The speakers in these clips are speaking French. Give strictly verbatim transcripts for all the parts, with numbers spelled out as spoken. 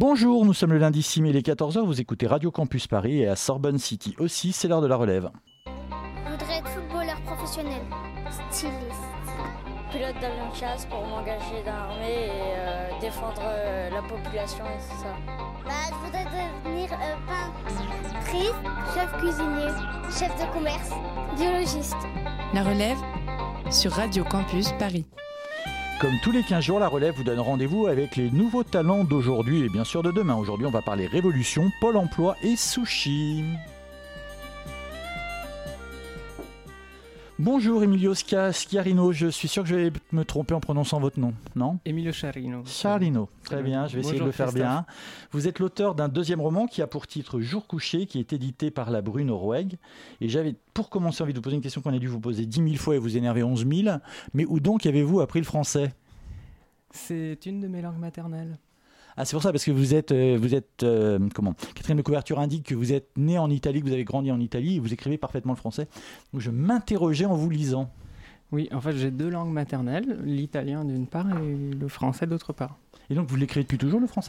Bonjour, nous sommes le lundi six mai, il est quatorze heures, vous écoutez Radio Campus Paris et à Sorbonne City aussi, c'est l'heure de la relève. Je voudrais être footballeur professionnel, styliste. Pilote d'avion de chasse pour m'engager dans l'armée et euh, défendre euh, la population et tout ça. Bah, je voudrais devenir euh, peintrice, chef cuisinier, chef de commerce, biologiste. La relève sur Radio Campus Paris. Comme tous les quinze jours, la relève vous donne rendez-vous avec les nouveaux talents d'aujourd'hui et bien sûr de demain. Aujourd'hui, on va parler révolution, Pôle emploi et sushi. Bonjour Emilio Schiarino, je suis sûr que je vais me tromper en prononçant votre nom, non ? Emilio Schiarino. Schiarino, très bien, je vais essayer Bonjour, de le faire Christophe. bien. Vous êtes l'auteur d'un deuxième roman qui a pour titre Jour couché, qui est édité par la Brune Roeg. Et j'avais pour commencer envie de vous poser une question qu'on a dû vous poser dix mille fois et vous énerver onze mille. Mais où donc avez-vous appris le français ? C'est une de mes langues maternelles. Ah, c'est pour ça, parce que vous êtes, euh, vous êtes euh, comment ? Quatrième de couverture indique que vous êtes né en Italie, que vous avez grandi en Italie, et vous écrivez parfaitement le français. Donc je m'interrogeais en vous lisant. Oui, en fait, j'ai deux langues maternelles, l'italien d'une part et le français d'autre part. Et donc vous l'écrivez depuis toujours, le français ?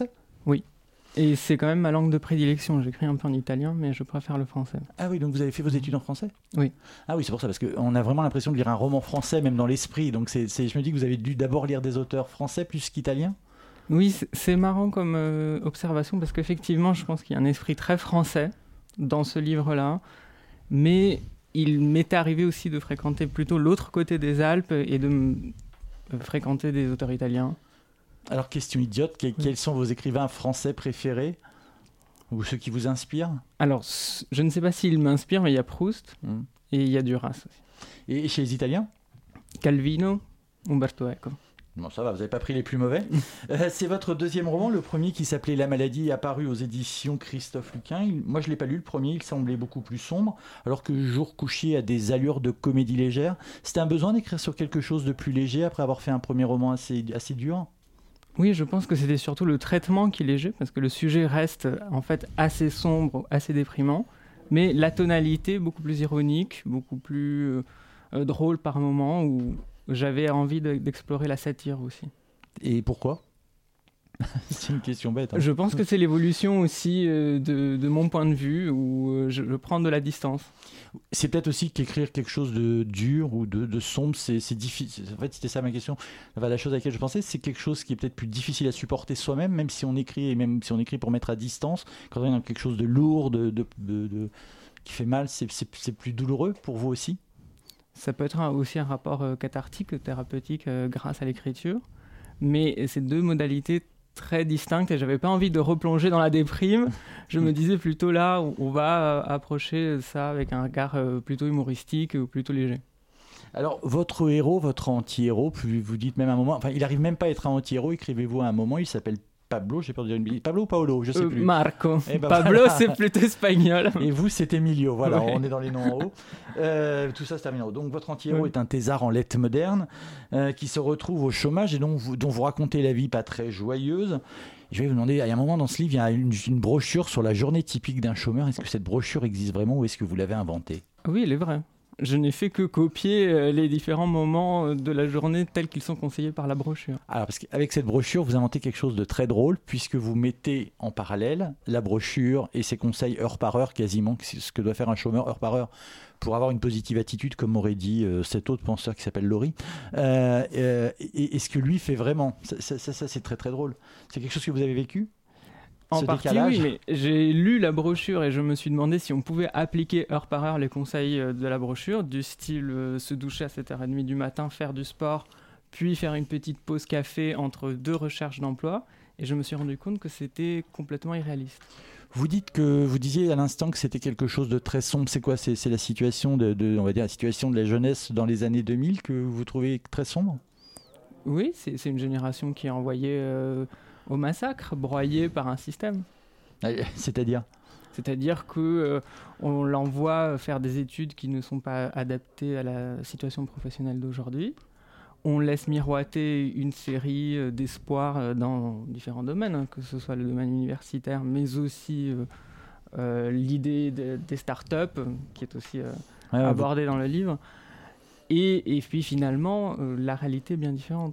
Et c'est quand même ma langue de prédilection. J'écris un peu en italien, mais je préfère le français. Ah oui, donc vous avez fait vos études en français ? Oui. Ah oui, c'est pour ça, parce qu'on a vraiment l'impression de lire un roman français, même dans l'esprit. Donc c'est, c'est, je me dis que vous avez dû d'abord lire des auteurs français plus qu'italiens ? Oui, c'est- c'est marrant comme euh, observation, parce qu'effectivement, je pense qu'il y a un esprit très français dans ce livre-là, mais il m'est arrivé aussi de fréquenter plutôt l'autre côté des Alpes et de m- euh, fréquenter des auteurs italiens. Alors, question idiote, que- quels sont vos écrivains français préférés ? Ou ceux qui vous inspirent ? Alors, s- je ne sais pas s'il m'inspire, mais il y a Proust Hmm. et il y a Duras aussi. Et chez les Italiens ? Calvino, Umberto Eco. Bon, ça va, vous n'avez pas pris les plus mauvais. Euh, c'est votre deuxième roman, le premier qui s'appelait La maladie, apparu aux éditions Christophe Luquin. Il- moi, je ne l'ai pas lu, le premier, il semblait beaucoup plus sombre, alors que Jour couché a des allures de comédie légère. C'était un besoin d'écrire sur quelque chose de plus léger après avoir fait un premier roman assez, assez dur ? Oui, je pense que c'était surtout le traitement qui est léger, parce que le sujet reste en fait assez sombre, assez déprimant, mais la tonalité beaucoup plus ironique, beaucoup plus euh, euh, drôle par moments, où j'avais envie de- d'explorer la satire aussi. Et pourquoi ? C'est une question bête. hein. Je pense que c'est l'évolution aussi euh, de, de mon point de vue, où euh, je, je prends de la distance. C'est peut-être aussi qu'écrire quelque chose de dur ou de, de sombre, c'est, c'est difficile. En fait, c'était ça ma question. Enfin, la chose à laquelle je pensais, c'est quelque chose qui est peut-être plus difficile à supporter soi-même, même si on écrit, et même si on écrit pour mettre à distance. Quand on est dans quelque chose de lourd, de, de, de- de- qui fait mal, c'est, c'est, c'est plus douloureux pour vous aussi ? Ça peut être un- aussi un rapport euh, cathartique, thérapeutique euh, grâce à l'écriture, mais c'est deux modalités très distinctes et j'avais pas envie de replonger dans la déprime. Je me disais plutôt là, on- on va euh, approcher ça avec un regard euh, plutôt humoristique ou plutôt léger. Alors, votre héros, votre anti-héros, puis vous dites même à un moment, enfin, il arrive même pas à être un anti-héros, écrivez-vous à un moment, il s'appelle Pablo, j'ai peur de dire une bêtise. Pablo ou Paolo, je sais Euh, plus. Marco. Eh ben Pablo, voilà. c'est plutôt espagnol. Et vous, c'est Emilio. Voilà, Ouais. on est dans les noms en haut. Euh, tout ça, c'est terminé en haut. Donc, votre anti-héros Ouais. est un thésard en lettres modernes euh, qui se retrouve au chômage et dont vous, dont vous racontez la vie pas très joyeuse. Je vais vous demander, il y a un moment dans ce livre, il y a une, une brochure sur la journée typique d'un chômeur. Est-ce que cette brochure existe vraiment ou est-ce que vous l'avez inventée ? Oui, il est vrai. Je n'ai fait que copier euh, les différents moments euh, de la journée tels qu'ils sont conseillés par la brochure. Alors, parce qu'avec cette brochure, vous inventez quelque chose de très drôle, puisque vous mettez en parallèle la brochure et ses conseils heure par heure, quasiment, c'est ce que doit faire un chômeur heure par heure, pour avoir une positive attitude, comme aurait dit euh, cet autre penseur qui s'appelle Laurie. Euh, euh, et, et ce que lui fait vraiment, ça, ça, ça, ça, c'est très très drôle. C'est quelque chose que vous avez vécu ? En Ce partie, décalage. oui, mais j'ai lu la brochure et je me suis demandé si on pouvait appliquer heure par heure les conseils euh, de la brochure, du style euh, se doucher à sept heures trente du matin, faire du sport, puis faire une petite pause café entre deux recherches d'emploi. Et je me suis rendu compte que c'était complètement irréaliste. Vous dites que vous disiez à l'instant que c'était quelque chose de très sombre. C'est quoi ? C'est, c'est la situation de, de, on va dire, la situation de la jeunesse dans les années deux mille que vous trouvez très sombre ? Oui, c'est c'est une génération qui est envoyée euh, au massacre, broyée par un système. C'est-à-dire ? C'est-à-dire que euh, on l'envoie faire des études qui ne sont pas adaptées à la situation professionnelle d'aujourd'hui. On laisse miroiter une série euh, d'espoirs euh, dans différents domaines, hein, que ce soit le domaine universitaire, mais aussi euh, euh, l'idée de- des startups, euh, qui est aussi euh, Ouais, ouais, abordée dans le livre. Et, et puis finalement, euh, la réalité est bien différente.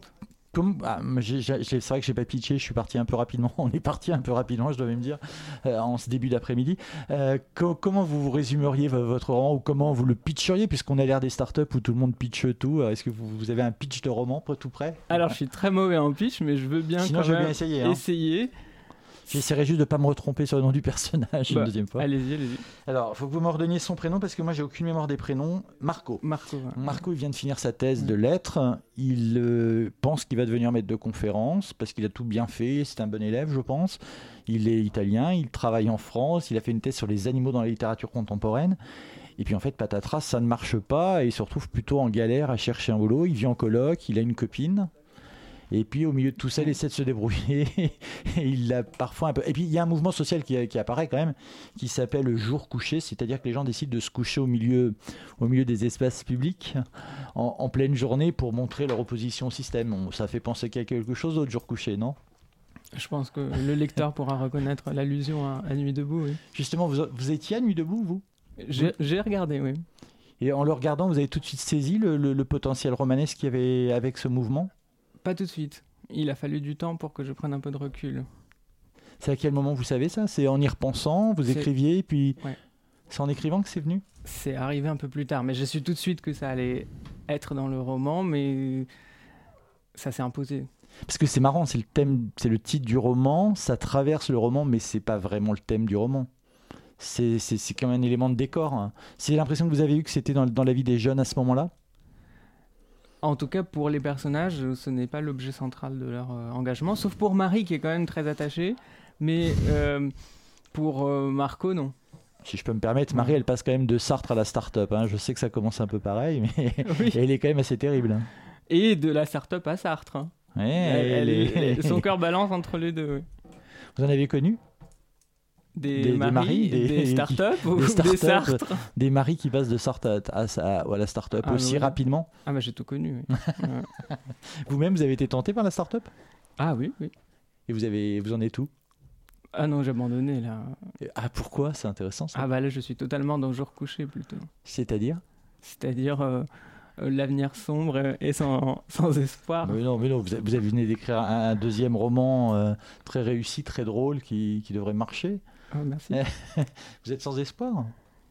Comme, ah, j'ai, j'ai, c'est vrai que j'ai pas pitché, je suis parti un peu rapidement, on est parti un peu rapidement, je dois même dire, euh, en ce début d'après-midi. Euh, co- comment vous, vous résumeriez v- votre roman, ou comment vous le pitcheriez, puisqu'on a l'air des startups où tout le monde pitche tout. Est-ce que vous, vous avez un pitch de roman pour tout prêt? Alors, je suis très mauvais en pitch, mais je veux bien Sinon, quand je vais même bien essayer. Hein. essayer. J'essaierai juste de ne pas me retromper sur le nom du personnage Bah, une deuxième fois. Allez-y, allez-y. Alors, il faut que vous me redonniez son prénom parce que moi, j'ai aucune mémoire des prénoms. Marco. Marco. Ouais. Marco, il vient de finir sa thèse de lettres. Il euh, pense qu'il va devenir maître de conférence parce qu'il a tout bien fait. C'est un bon élève, je pense. Il est italien, il travaille en France. Il a fait une thèse sur les animaux dans la littérature contemporaine. Et puis en fait, patatras, ça ne marche pas et il se retrouve plutôt en galère à chercher un boulot. Il vit en coloc, il a une copine. Et puis au milieu de tout ça, il essaie de se débrouiller. Et il a parfois un peu. Et puis il y a un mouvement social qui, qui apparaît quand même, qui s'appelle le jour couché, c'est-à-dire que les gens décident de se coucher au milieu, au milieu des espaces publics en, en pleine journée pour montrer leur opposition au système. On, ça fait penser qu'il y a quelque chose d'autre, jour couché, non? Je pense que le lecteur pourra reconnaître l'allusion à, à Nuit debout. Oui. Justement, vous, vous étiez à Nuit debout, vous? J'ai, j'ai regardé, oui. Et en le regardant, vous avez tout de suite saisi le, le, le potentiel romanesque qu'il y avait avec ce mouvement? Pas tout de suite. Il a fallu du temps pour que je prenne un peu de recul. C'est à quel moment vous savez ça? C'est en y repensant, vous c'est... écriviez, puis ouais. C'est en écrivant que c'est venu? C'est arrivé un peu plus tard, mais j'ai su tout de suite que ça allait être dans le roman, mais ça s'est imposé. Parce que c'est marrant, c'est le thème, c'est le titre du roman, ça traverse le roman, mais c'est pas vraiment le thème du roman. C'est, c'est, c'est comme un élément de décor. Hein. C'est l'impression que vous avez eu que c'était dans, dans la vie des jeunes à ce moment-là? En tout cas, pour les personnages, ce n'est pas l'objet central de leur euh, engagement, sauf pour Marie, qui est quand même très attachée, mais euh, pour euh, Marco, non. Si je peux me permettre, Marie, elle passe quand même de Sartre à la start-up. Hein. Je sais que ça commence un peu pareil, mais oui. Elle est quand même assez terrible. Hein. Et de la start-up à Sartre. Hein. Ouais, elle, elle est, est... Son cœur balance entre les deux. Oui. Vous en avez connu? Des, des, maris, des maris, des, des start-up ou des, start des Sartres? Des maris qui passent de Sartre à, à, à, à la start-up ah, aussi oui. rapidement. Ah bah j'ai tout connu. Oui. Ouais. Vous-même, vous avez été tenté par la start-up? Ah oui, oui. Et vous, avez, vous en êtes où? Ah non, j'ai abandonné là. Ah pourquoi? C'est intéressant ça. Ah bah là, je suis totalement dans le jour couché plutôt. C'est-à-dire? C'est-à-dire euh, euh, l'avenir sombre et sans, sans espoir. Mais non, mais non, vous avez, vous avez venu d'écrire un, un deuxième roman euh, très réussi, très drôle, qui, qui devrait marcher. Ah, merci. Vous êtes sans espoir?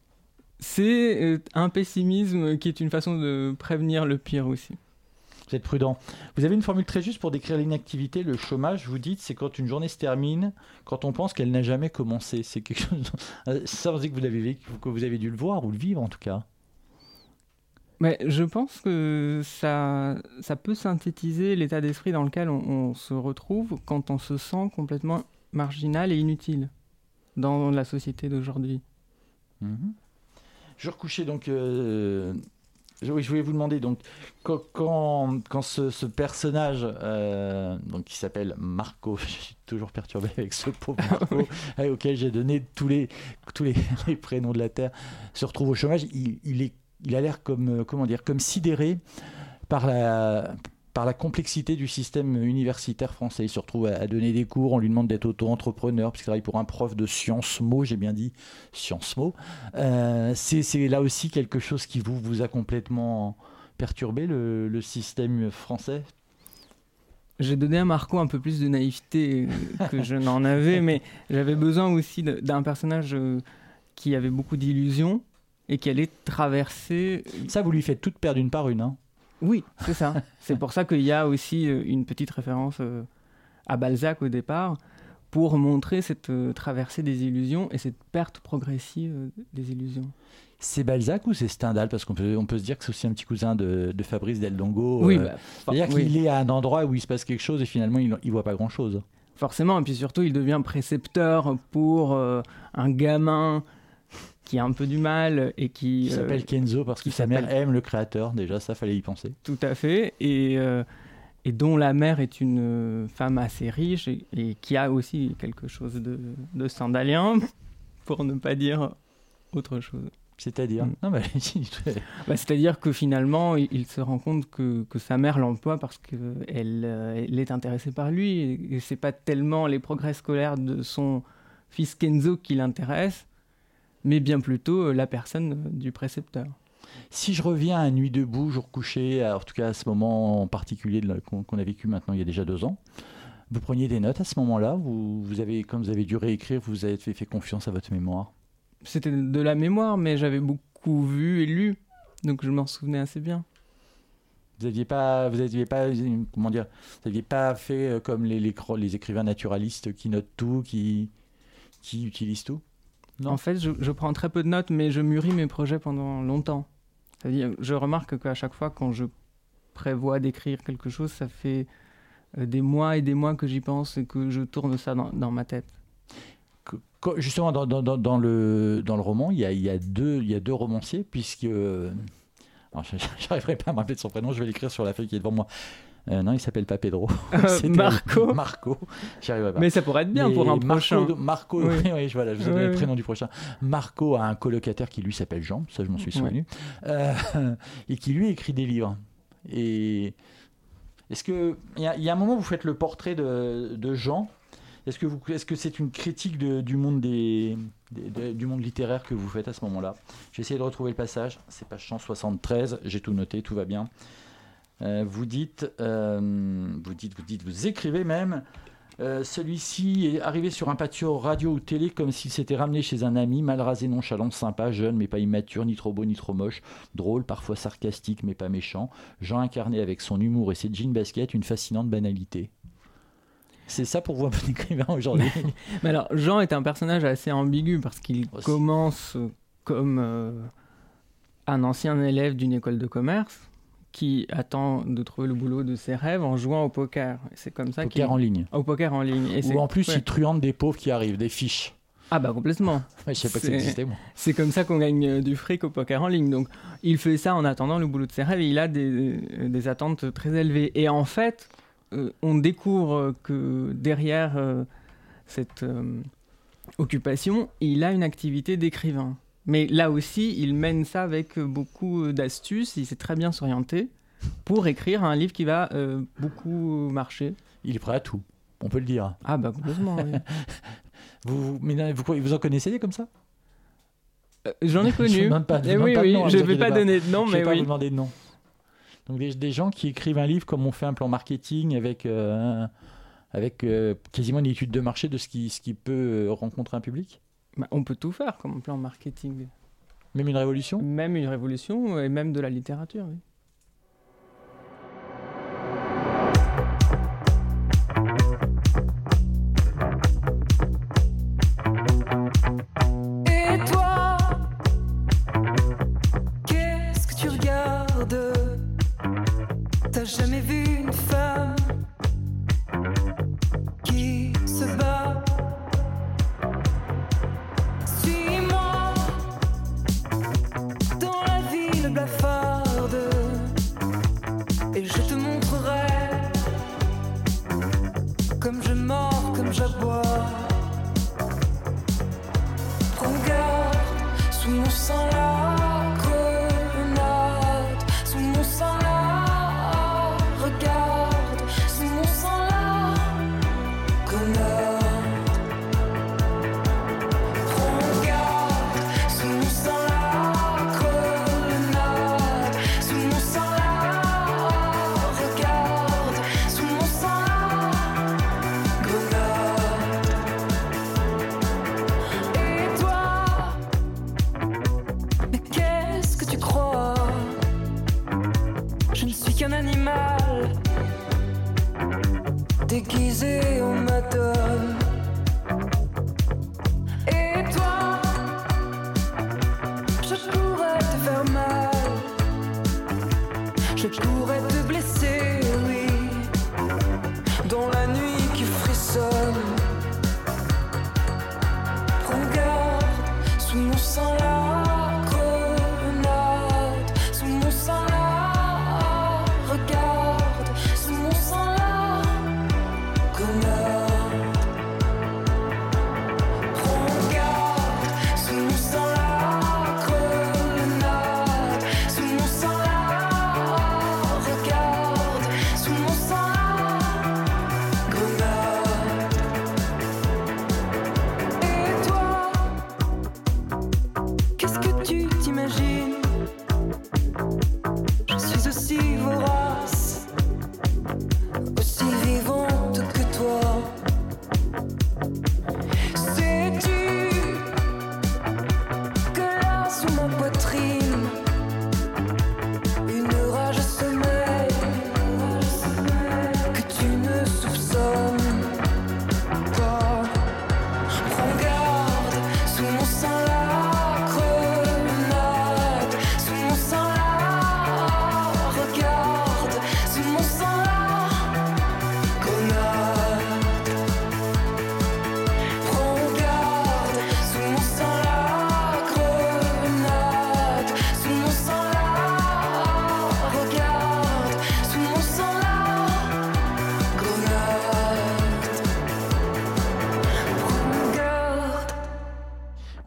C'est euh, un pessimisme qui est une façon de prévenir le pire aussi. Vous êtes prudent. Vous avez une formule très juste pour décrire l'inactivité, le chômage. Vous dites, c'est quand une journée se termine, quand on pense qu'elle n'a jamais commencé. C'est quelque chose. Ça, on dit que vous l'avez vécu, que vous avez dû le voir ou le vivre en tout cas. Mais je pense que ça, ça peut synthétiser l'état d'esprit dans lequel on, on se retrouve quand on se sent complètement marginal et inutile dans la société d'aujourd'hui. Mmh. Je recouchais donc. Euh... Oui, je voulais vous demander, donc, quand, quand, quand ce, ce personnage, euh, donc, qui s'appelle Marco, je suis toujours perturbé avec ce pauvre Marco, oui. auquel j'ai donné tous, les, tous les, les prénoms de la Terre, se retrouve au chômage, il, il, est, il a l'air comme, comment dire, comme sidéré par la, par la complexité du système universitaire français. Il se retrouve à, à donner des cours, on lui demande d'être auto-entrepreneur, puisqu'il travaille pour un prof de Sciences Mo, j'ai bien dit Sciences Mo. Euh, c'est, c'est là aussi quelque chose qui vous, vous a complètement perturbé, le, le système français? J'ai donné à Marco un peu plus de naïveté que je n'en avais, mais j'avais besoin aussi de, d'un personnage qui avait beaucoup d'illusions et qui allait traverser... Ça, vous lui faites toutes perdre une par une, hein? Oui, c'est ça. C'est pour ça qu'il y a aussi une petite référence à Balzac au départ, pour montrer cette traversée des illusions et cette perte progressive des illusions. C'est Balzac ou c'est Stendhal? Parce qu'on peut, on peut se dire que c'est aussi un petit cousin de, de Fabrice Del Dongo. Oui, euh, bah, c'est-à-dire oui. qu'il est à un endroit où il se passe quelque chose et finalement il ne voit pas grand-chose. Forcément, et puis surtout il devient précepteur pour euh, un gamin qui a un peu du mal et qui... Qui s'appelle euh, Kenzo parce que sa mère aime le créateur, déjà, ça fallait y penser. Tout à fait, et, euh, et dont la mère est une femme assez riche et, et qui a aussi quelque chose de, de stendhalien, pour ne pas dire autre chose. C'est-à-dire mm. non, mais... bah, C'est-à-dire que finalement, il, il se rend compte que, que sa mère l'emploie parce qu'elle euh, elle est intéressée par lui, et, et c'est pas tellement les progrès scolaires de son fils Kenzo qui l'intéressent, mais bien plutôt la personne du précepteur. Si je reviens à Nuit debout, jour couché, en tout cas à ce moment en particulier de la, qu'on, qu'on a vécu maintenant il y a déjà deux ans, vous preniez des notes à ce moment-là, vous, vous avez, comme vous avez dû réécrire, vous avez fait, fait confiance à votre mémoire? C'était de la mémoire, mais j'avais beaucoup vu et lu, donc je m'en souvenais assez bien. Vous n'aviez pas, vous aviez pas, comment dire, vous aviez pas fait comme les, les, les écrivains naturalistes qui notent tout, qui, qui utilisent tout? Non. En fait, je, je prends très peu de notes, mais je mûris mes projets pendant longtemps. C'est-à-dire, je remarque qu'à chaque fois, quand je prévois d'écrire quelque chose, ça fait des mois et des mois que j'y pense et que je tourne ça dans, dans ma tête. Justement, dans, dans, dans, le, dans le roman, il y a, il y a deux, il y a deux romanciers, puisque... Alors, je n'arriverai pas à me rappeler de son prénom, je vais l'écrire sur la feuille qui est devant moi. Euh, non, il s'appelle pas Pedro. Euh, Marco. Marco. J'y arriverai pas. Mais ça pourrait être bien. Mais pour un Marco, prochain. Marco, oui, oui, voilà, je vous ai donné oui, le prénom oui. du prochain. Marco a un colocataire qui lui s'appelle Jean, ça je m'en suis souvenu, oui. euh, et qui lui écrit des livres. Et est-ce que il y, y a un moment où vous faites le portrait de, de Jean? Est-ce que, vous, est-ce que c'est une critique de, du, monde des, des, de, du monde littéraire que vous faites à ce moment-là? J'ai essayé de retrouver le passage, c'est page cent soixante-treize, j'ai tout noté, tout va bien. Euh, vous, dites, euh, vous dites, vous dites, vous écrivez même, euh, celui-ci est arrivé sur un patio radio ou télé comme s'il s'était ramené chez un ami, mal rasé, nonchalant, sympa, jeune mais pas immature, ni trop beau ni trop moche, drôle, parfois sarcastique mais pas méchant, Jean incarné avec son humour et ses jeans baskets, une fascinante banalité. C'est ça pour vous un peu écrivain aujourd'hui? Mais alors, Jean est un personnage assez ambigu parce qu'il Aussi. commence comme euh, un ancien élève d'une école de commerce qui attend de trouver le boulot de ses rêves en jouant au poker. C'est comme ça poker qu'il... en ligne. Au poker en ligne. Et Ou c'est... en plus, ouais. il truande des pauvres qui arrivent, des fiches. Ah bah complètement. Ouais, je sais pas c'est... que ça existait, moi. C'est comme ça qu'on gagne du fric au poker en ligne. Donc, il fait ça en attendant le boulot de ses rêves et il a des, des attentes très élevées. Et en fait... Euh, on découvre que derrière euh, cette euh, occupation, il a une activité d'écrivain. Mais là aussi, il mène ça avec beaucoup d'astuces, il sait très bien s'orienter pour écrire un livre qui va euh, beaucoup marcher. Il est prêt à tout, on peut le dire. Ah bah complètement, oui. vous, mais vous, vous en connaissez des comme ça? euh, J'en ai connu. Je ne demande pas, eh oui, pas oui, de nom, je ne vais pas, pas donner de nom, je mais vais pas oui. vous demander de nom. Donc des, des gens qui écrivent un livre comme on fait un plan marketing avec, euh, avec euh, quasiment une étude de marché de ce qui, ce qui peut rencontrer un public. Bah, on peut tout faire comme plan marketing. Même une révolution? Même une révolution et même de la littérature, oui. T'as jamais vu une femme qui se bat? Suis-moi dans la ville blafarde et je te montrerai comme je mords, comme j'aboie. Prends garde, sous mon sang la grenade, sous mon sang la regarde, sous mon sang la grenade. Prends garde, sous mon sang la grenade, sous mon sang la regarde, sous mon sang la grenade. Et toi,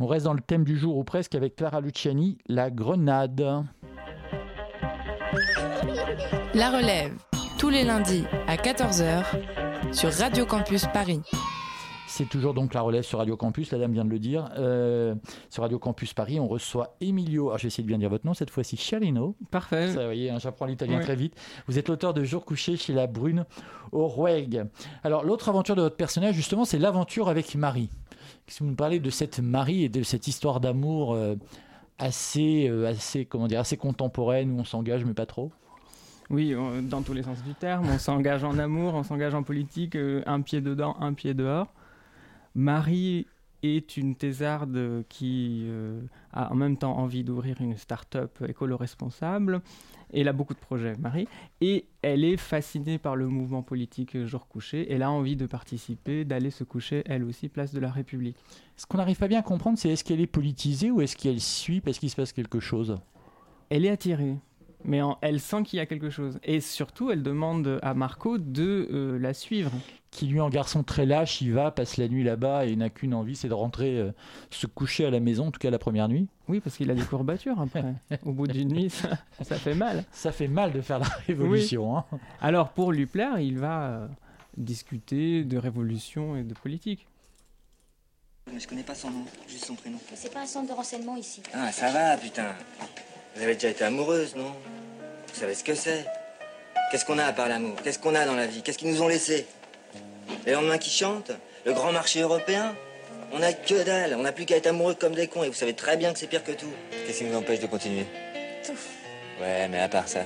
On reste dans le thème du jour ou presque avec Clara Luciani, la grenade. La relève, tous les lundis à quatorze heures sur Radio Campus Paris. C'est toujours donc la relève sur Radio Campus, la dame vient de le dire. Euh, sur Radio Campus Paris, on reçoit Emilio, alors je vais essayer de bien dire votre nom, cette fois-ci Cialino. Parfait. Ça, vous voyez, hein, j'apprends l'italien Ouais. très vite. Vous êtes l'auteur de Jour couché chez la Brune au Roueg. Alors l'autre aventure de votre personnage, justement, c'est l'aventure avec Marie. Si vous nous parlez de cette Marie et de cette histoire d'amour euh, assez, euh, assez, comment dire, assez contemporaine, où on s'engage mais pas trop. Oui, on- dans tous les sens du terme. On s'engage en amour, on s'engage en politique, euh, un pied dedans, un pied dehors. Marie est une thésarde qui euh, a en même temps envie d'ouvrir une start-up écolo-responsable. Elle a beaucoup de projets, Marie. Et elle est fascinée par le mouvement politique Jour couché. Elle a envie de participer, d'aller se coucher, elle aussi, place de la République. Ce qu'on n'arrive pas bien à comprendre, c'est est-ce qu'elle est politisée ou est-ce qu'elle suit parce qu'il se passe quelque chose ? Elle est attirée, mais en- elle sent qu'il y a quelque chose. Et surtout, elle demande à Marco de euh, la suivre. Qui lui, en garçon très lâche, il va, passe la nuit là-bas et n'a qu'une envie, c'est de rentrer euh, se coucher à la maison, en tout cas la première nuit. Oui, parce qu'il a des courbatures après. Au bout d'une nuit, ça, ça fait mal. Ça fait mal de faire la révolution. Hein. Alors, pour lui plaire, il va euh, discuter de révolution et de politique. Mais je connais pas son nom, juste son prénom. C'est pas un centre de renseignement ici. Ah, ça va, putain. Vous avez déjà été amoureuse, non? Vous savez ce que c'est? Qu'est-ce qu'on a à part l'amour? Qu'est-ce qu'on a dans la vie? Qu'est-ce qu'ils nous ont laissé? Les lendemains qui chantent? Le grand marché européen? On a que dalle, on n'a plus qu'à être amoureux comme des cons et vous savez très bien que c'est pire que tout. Qu'est-ce qui nous empêche de continuer? Tout. Ouais, mais à part ça.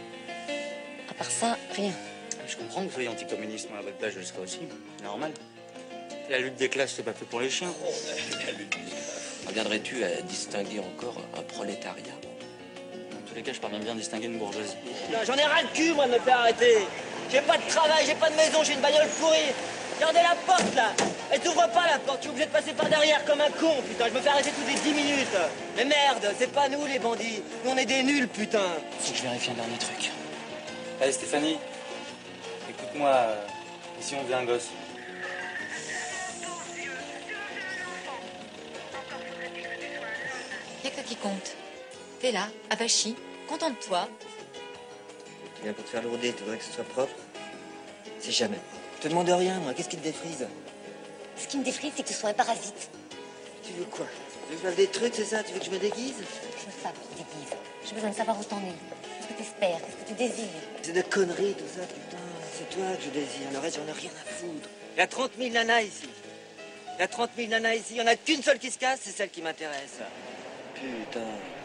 À part ça, rien. Je comprends que vous soyez anticommuniste, moi à votre place je le serais aussi, normal. La lutte des classes, c'est pas fait pour les chiens. Reviendrais-tu à distinguer encore un prolétariat? Dans tous les cas, je parviens bien à distinguer une bourgeoisie. Putain, j'en ai ras le cul, moi, de me faire arrêter. J'ai pas de travail, j'ai pas de maison, j'ai une bagnole pourrie. Regardez la porte, là. Elle t'ouvre pas, la porte. Je suis obligé de passer par derrière comme un con, putain. Je me fais arrêter toutes les dix minutes. Mais merde, c'est pas nous, les bandits. Nous, on est des nuls, putain. Faut que je vérifie un dernier truc. Allez, Stéphanie, écoute-moi, euh, ici on devient un gosse. Y'a que qui compte. T'es là, avachi, contente-toi. Tu viens pour te faire lourder, tu voudrais que ce soit propre. C'est jamais. Je te demande rien, moi. Qu'est-ce qui te défrise? Ce qui me défrise, c'est que tu sois un parasite. Tu veux quoi? Tu veux que je fasse des trucs, c'est ça? Tu veux que je me déguise? Je veux pas que tu te déguises. J'ai besoin de savoir où t'en es. Qu'est-ce que t'espères? Qu'est-ce que tu désires? C'est de conneries, tout ça, putain. C'est toi que je désire. Le reste, j'en ai rien à foutre. Il y a trente mille nanas ici. Il y a trente mille nanas ici. Il y en a qu'une seule qui se casse, c'est celle qui m'intéresse. Putain.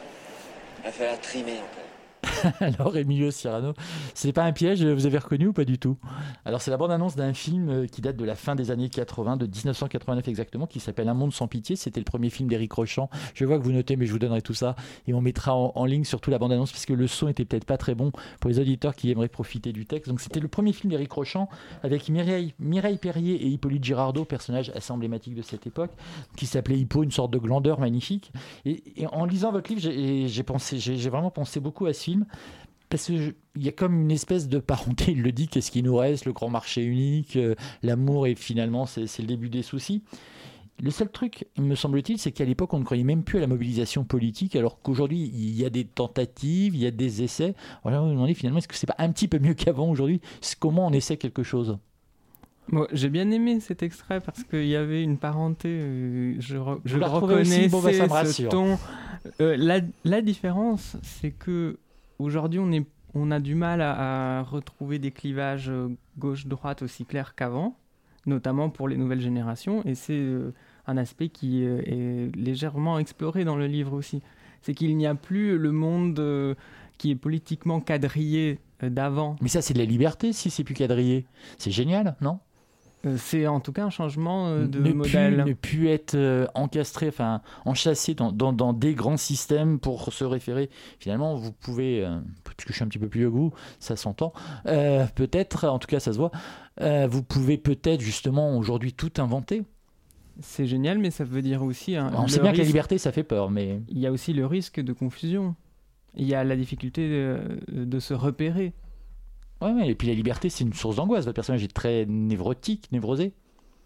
Il va falloir trimer encore. Alors, Emilio Cyrano, c'est pas un piège, vous avez reconnu ou pas du tout? Alors, c'est la bande-annonce d'un film qui date de la fin des années quatre-vingts, de dix-neuf cent quatre-vingt-neuf exactement, qui s'appelle Un monde sans pitié. C'était le premier film d'Éric Rochant. Je vois que vous notez, mais je vous donnerai tout ça. Et on mettra en, en ligne surtout la bande-annonce, parce que le son était peut-être pas très bon pour les auditeurs qui aimeraient profiter du texte. Donc, c'était le premier film d'Éric Rochant avec Mireille, Mireille Perrier et Hippolyte Girardot, personnages assez emblématiques de cette époque, qui s'appelait Hippo, une sorte de glandeur magnifique. Et, et en lisant votre livre, j'ai, j'ai, pensé, j'ai, j'ai vraiment pensé beaucoup à ce film. Parce qu'il y a comme une espèce de parenté, il le dit, qu'est-ce qui nous reste, le grand marché unique, euh, l'amour, et finalement, c'est, c'est le début des soucis. Le seul truc, me semble-t-il, c'est qu'à l'époque, on ne croyait même plus à la mobilisation politique, alors qu'aujourd'hui, il y a des tentatives, il y a des essais. Alors, on me demandait finalement, est-ce que c'est pas un petit peu mieux qu'avant aujourd'hui? C'est comment on essaie quelque chose? Bon, j'ai bien aimé cet extrait parce qu'il y avait une parenté, euh, je, re- je la retrouvez aussi? reconnaissais Bon, bah, ça me ce rassure. ton. Euh, la, la différence, c'est que aujourd'hui, on, est, on a du mal à, à retrouver des clivages euh, gauche-droite aussi clairs qu'avant, notamment pour les nouvelles générations, et c'est euh, un aspect qui euh, est légèrement exploré dans le livre aussi. C'est qu'il n'y a plus le monde euh, qui est politiquement quadrillé euh, d'avant. Mais ça, c'est de la liberté, si c'est plus quadrillé. C'est génial, non? Euh, c'est en tout cas un changement euh, de ne modèle. Plus, ne plus être euh, encastré, enfin enchâssé dans, dans, dans des grands systèmes pour se référer. Finalement, vous pouvez, euh, puisque je suis un petit peu plus vieux que vous, ça s'entend, euh, peut-être, en tout cas ça se voit, euh, vous pouvez peut-être justement aujourd'hui tout inventer. C'est génial, mais ça veut dire aussi... Hein, On sait bien risque... que la liberté, ça fait peur, mais... Il y a aussi le risque de confusion. Il y a la difficulté de, de se repérer. Ouais, ouais, et puis la liberté, c'est une source d'angoisse. Votre personnage est très névrotique, névrosé.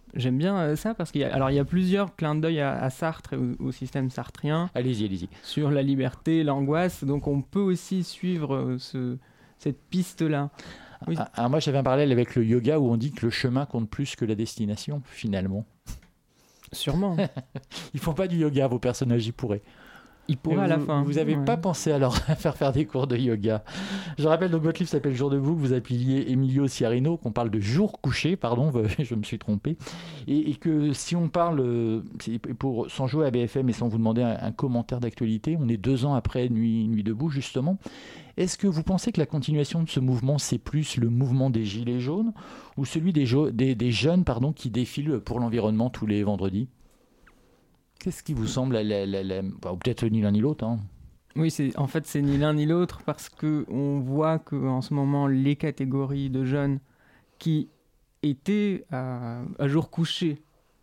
J'aime bien euh, ça parce qu'il y a, alors il y a plusieurs clins d'œil à, à Sartre et au, au système sartrien. Allez-y, allez-y. Sur la liberté, l'angoisse. Donc on peut aussi suivre euh, ce, cette piste-là. Oui. Alors moi j'avais un parallèle avec le yoga où on dit que le chemin compte plus que la destination finalement. Sûrement. Ils font pas du yoga, vos personnages y pourraient. Ils pourraient à la vous, fin. Vous n'avez ouais. pas pensé à leur faire faire des cours de yoga. Je rappelle donc votre livre s'appelle Jour debout, que vous appeliez Emilio Ciarino, qu'on parle de jour couché, pardon, je me suis trompé, et, et que si on parle, pour, sans jouer à B F M et sans vous demander un, un commentaire d'actualité, on est deux ans après Nuit, Nuit debout justement. Est-ce que vous pensez que la continuation de ce mouvement, c'est plus le mouvement des Gilets jaunes ou celui des, jo- des, des jeunes pardon, qui défilent pour l'environnement tous les vendredis ? Qu'est-ce qui vous semble, la, la, la, la... Enfin, ou peut-être ni l'un ni l'autre hein. Oui, c'est, en fait, c'est ni l'un ni l'autre parce qu'on voit qu'en ce moment, les catégories de jeunes qui étaient à, à jour couché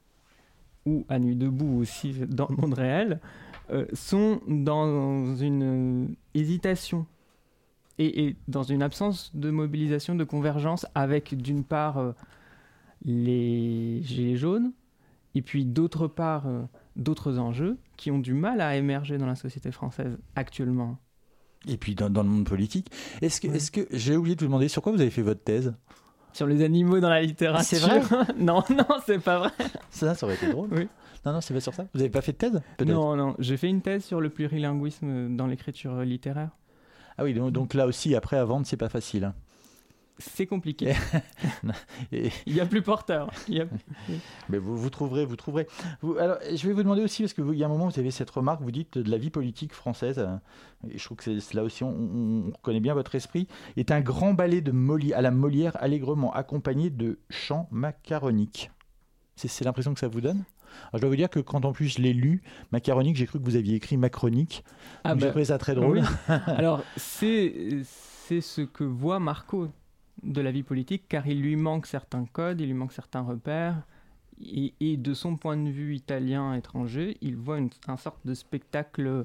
ou à nuit debout aussi dans le monde réel euh, sont dans une hésitation et, et dans une absence de mobilisation, de convergence avec d'une part euh, les gilets jaunes et puis d'autre part euh, d'autres enjeux qui ont du mal à émerger dans la société française actuellement. Et puis dans, dans le monde politique. Est-ce que, ouais. est-ce que j'ai oublié de vous demander sur quoi vous avez fait votre thèse ? Sur les animaux dans la littérature. C'est vrai ? Non, non, c'est pas vrai. Ça, ça aurait été drôle. Oui. Non, non, c'est pas sur ça. Vous n'avez pas fait de thèse ? Peut-être. Non, non. J'ai fait une thèse sur le plurilinguisme dans l'écriture littéraire. Ah oui, donc, donc là aussi, après, à vendre, c'est pas facile. Hein. C'est compliqué. Et... Il y a plus porteur. Il y a... Mais vous, vous trouverez, vous trouverez. Vous, alors, je vais vous demander aussi, parce qu'il y a un moment, vous avez cette remarque, vous dites de la vie politique française, et je trouve que c'est, là aussi, on, on, on connaît bien votre esprit, est un grand ballet de Molière, à la Molière, allègrement accompagné de chants macaroniques. C'est, c'est l'impression que ça vous donne ? Alors, je dois vous dire que quand en plus je l'ai lu, macaronique, j'ai cru que vous aviez écrit macronique. Ah bah, j'ai trouvé ça très drôle. Oui. Alors, c'est, c'est ce que voit Marco de la vie politique, car il lui manque certains codes, il lui manque certains repères, et, et de son point de vue italien étranger, il voit une, un sorte de spectacle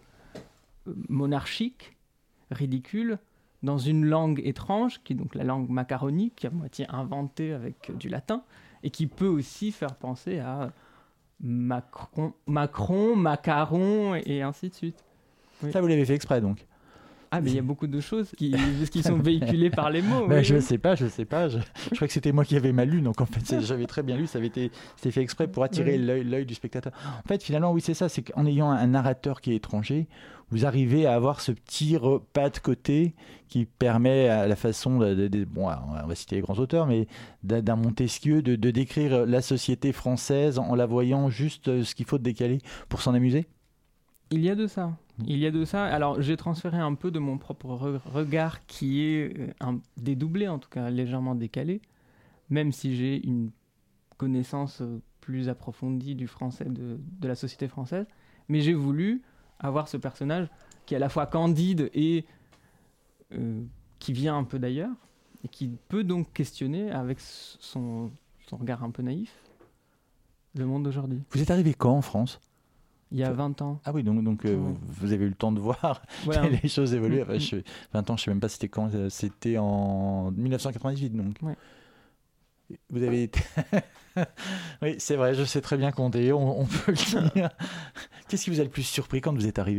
monarchique, ridicule, dans une langue étrange, qui est donc la langue macaronique, à moitié inventée avec du latin, et qui peut aussi faire penser à Macron, Macron Macaron, et ainsi de suite. Oui. Ça, vous l'avez fait exprès, donc ? Ah, mais il y a beaucoup de choses qui, qui sont véhiculées par les mots. Ben, oui, je oui. sais pas, je sais pas. Je, je crois que c'était moi qui avais mal lu, donc en fait, j'avais très bien lu. Ça avait été, c'était fait exprès pour attirer oui. l'œil, l'œil du spectateur. En fait, finalement, oui, c'est ça. C'est qu'en ayant un narrateur qui est étranger, vous arrivez à avoir ce petit repas de côté qui permet, à la façon de, de, de bon, on va citer les grands auteurs, mais d'un Montesquieu, de, de décrire la société française en la voyant juste ce qu'il faut de décaler pour s'en amuser. Il y a de ça. Il y a de ça. Alors, j'ai transféré un peu de mon propre re- regard qui est euh, un, dédoublé, en tout cas légèrement décalé, même si j'ai une connaissance euh, plus approfondie du français, de, de la société française. Mais j'ai voulu avoir ce personnage qui est à la fois candide et euh, qui vient un peu d'ailleurs, et qui peut donc questionner avec son, son regard un peu naïf le monde d'aujourd'hui. Vous êtes arrivé quand en France ? Il y a vingt ans. Ah oui, donc, donc euh, ouais. vous avez eu le temps de voir ouais, les choses évoluer. Enfin, je, vingt ans, je ne sais même pas c'était quand. C'était en dix-neuf cent quatre-vingt-dix-huit, donc. Ouais. Vous avez été... Oui, c'est vrai, je sais très bien compter, on, on peut le dire. Qu'est-ce qui vous a le plus surpris quand vous êtes arrivé ?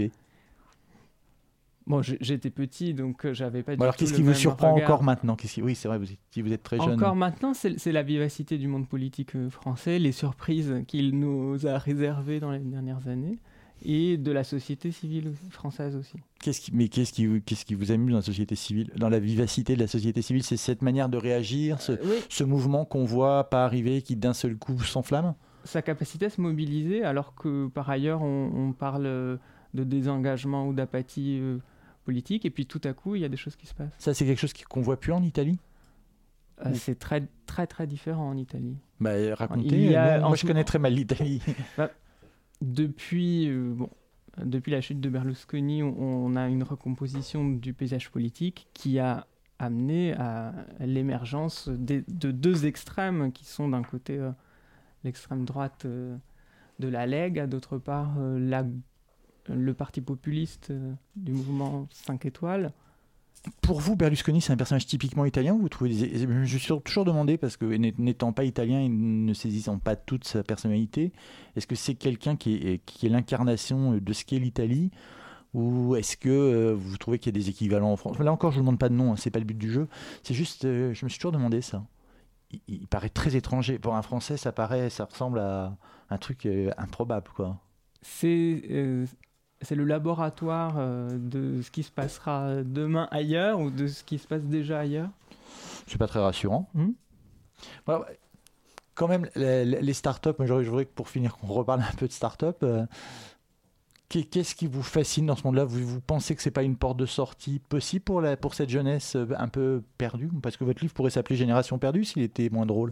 Bon, j'étais petit, donc j'avais pas du bon, alors, tout qu'est-ce qui vous surprend regard. Encore maintenant ? Qu'est-ce qui... Oui, c'est vrai, vous êtes, vous êtes très jeune. Encore maintenant, c'est, c'est la vivacité du monde politique français, les surprises qu'il nous a réservées dans les dernières années, et de la société civile française aussi. Qu'est-ce qui, mais qu'est-ce qui, qu'est-ce qui vous amuse dans la société civile ? Dans la vivacité de la société civile, c'est cette manière de réagir, ce, euh, oui. ce mouvement qu'on voit pas arriver, qui d'un seul coup s'enflamme ? Sa capacité à se mobiliser, alors que par ailleurs, on, on parle de désengagement ou d'apathie euh, politique, et puis tout à coup, il y a des choses qui se passent. Ça, c'est quelque chose qu'on voit plus en Italie ? euh, C'est très, très, très différent en Italie. Bah, racontez, a, moi, moi je connais très mal l'Italie. Bah, depuis, euh, bon, depuis la chute de Berlusconi, on, on a une recomposition du paysage politique qui a amené à l'émergence des, de deux extrêmes qui sont d'un côté euh, l'extrême droite euh, de la Lega, d'autre part euh, la le parti populiste euh, du mouvement cinq étoiles. Pour vous, Berlusconi, c'est un personnage typiquement italien ou vous trouvez des... Je me suis toujours demandé, parce que n'étant pas italien et ne saisissant pas toute sa personnalité, est-ce que c'est quelqu'un qui est, qui est l'incarnation de ce qu'est l'Italie, ou est-ce que euh, vous trouvez qu'il y a des équivalents en France? Là encore, je ne vous demande pas de nom, hein, c'est pas le but du jeu. C'est juste, euh, je me suis toujours demandé ça. Il, il paraît très étranger. Pour un Français, ça paraît, ça ressemble à un truc euh, improbable, quoi. C'est... Euh... C'est le laboratoire euh, de ce qui se passera demain ailleurs ou de ce qui se passe déjà ailleurs. C'est pas très rassurant. Mmh. Ouais, quand même, les, les startups, moi, je voudrais que pour finir qu'on reparle un peu de startups. Euh, qu'est-ce qui vous fascine dans ce monde-là? vous, vous pensez que c'est pas une porte de sortie possible pour, la, pour cette jeunesse un peu perdue? Parce que votre livre pourrait s'appeler Génération perdue s'il était moins drôle.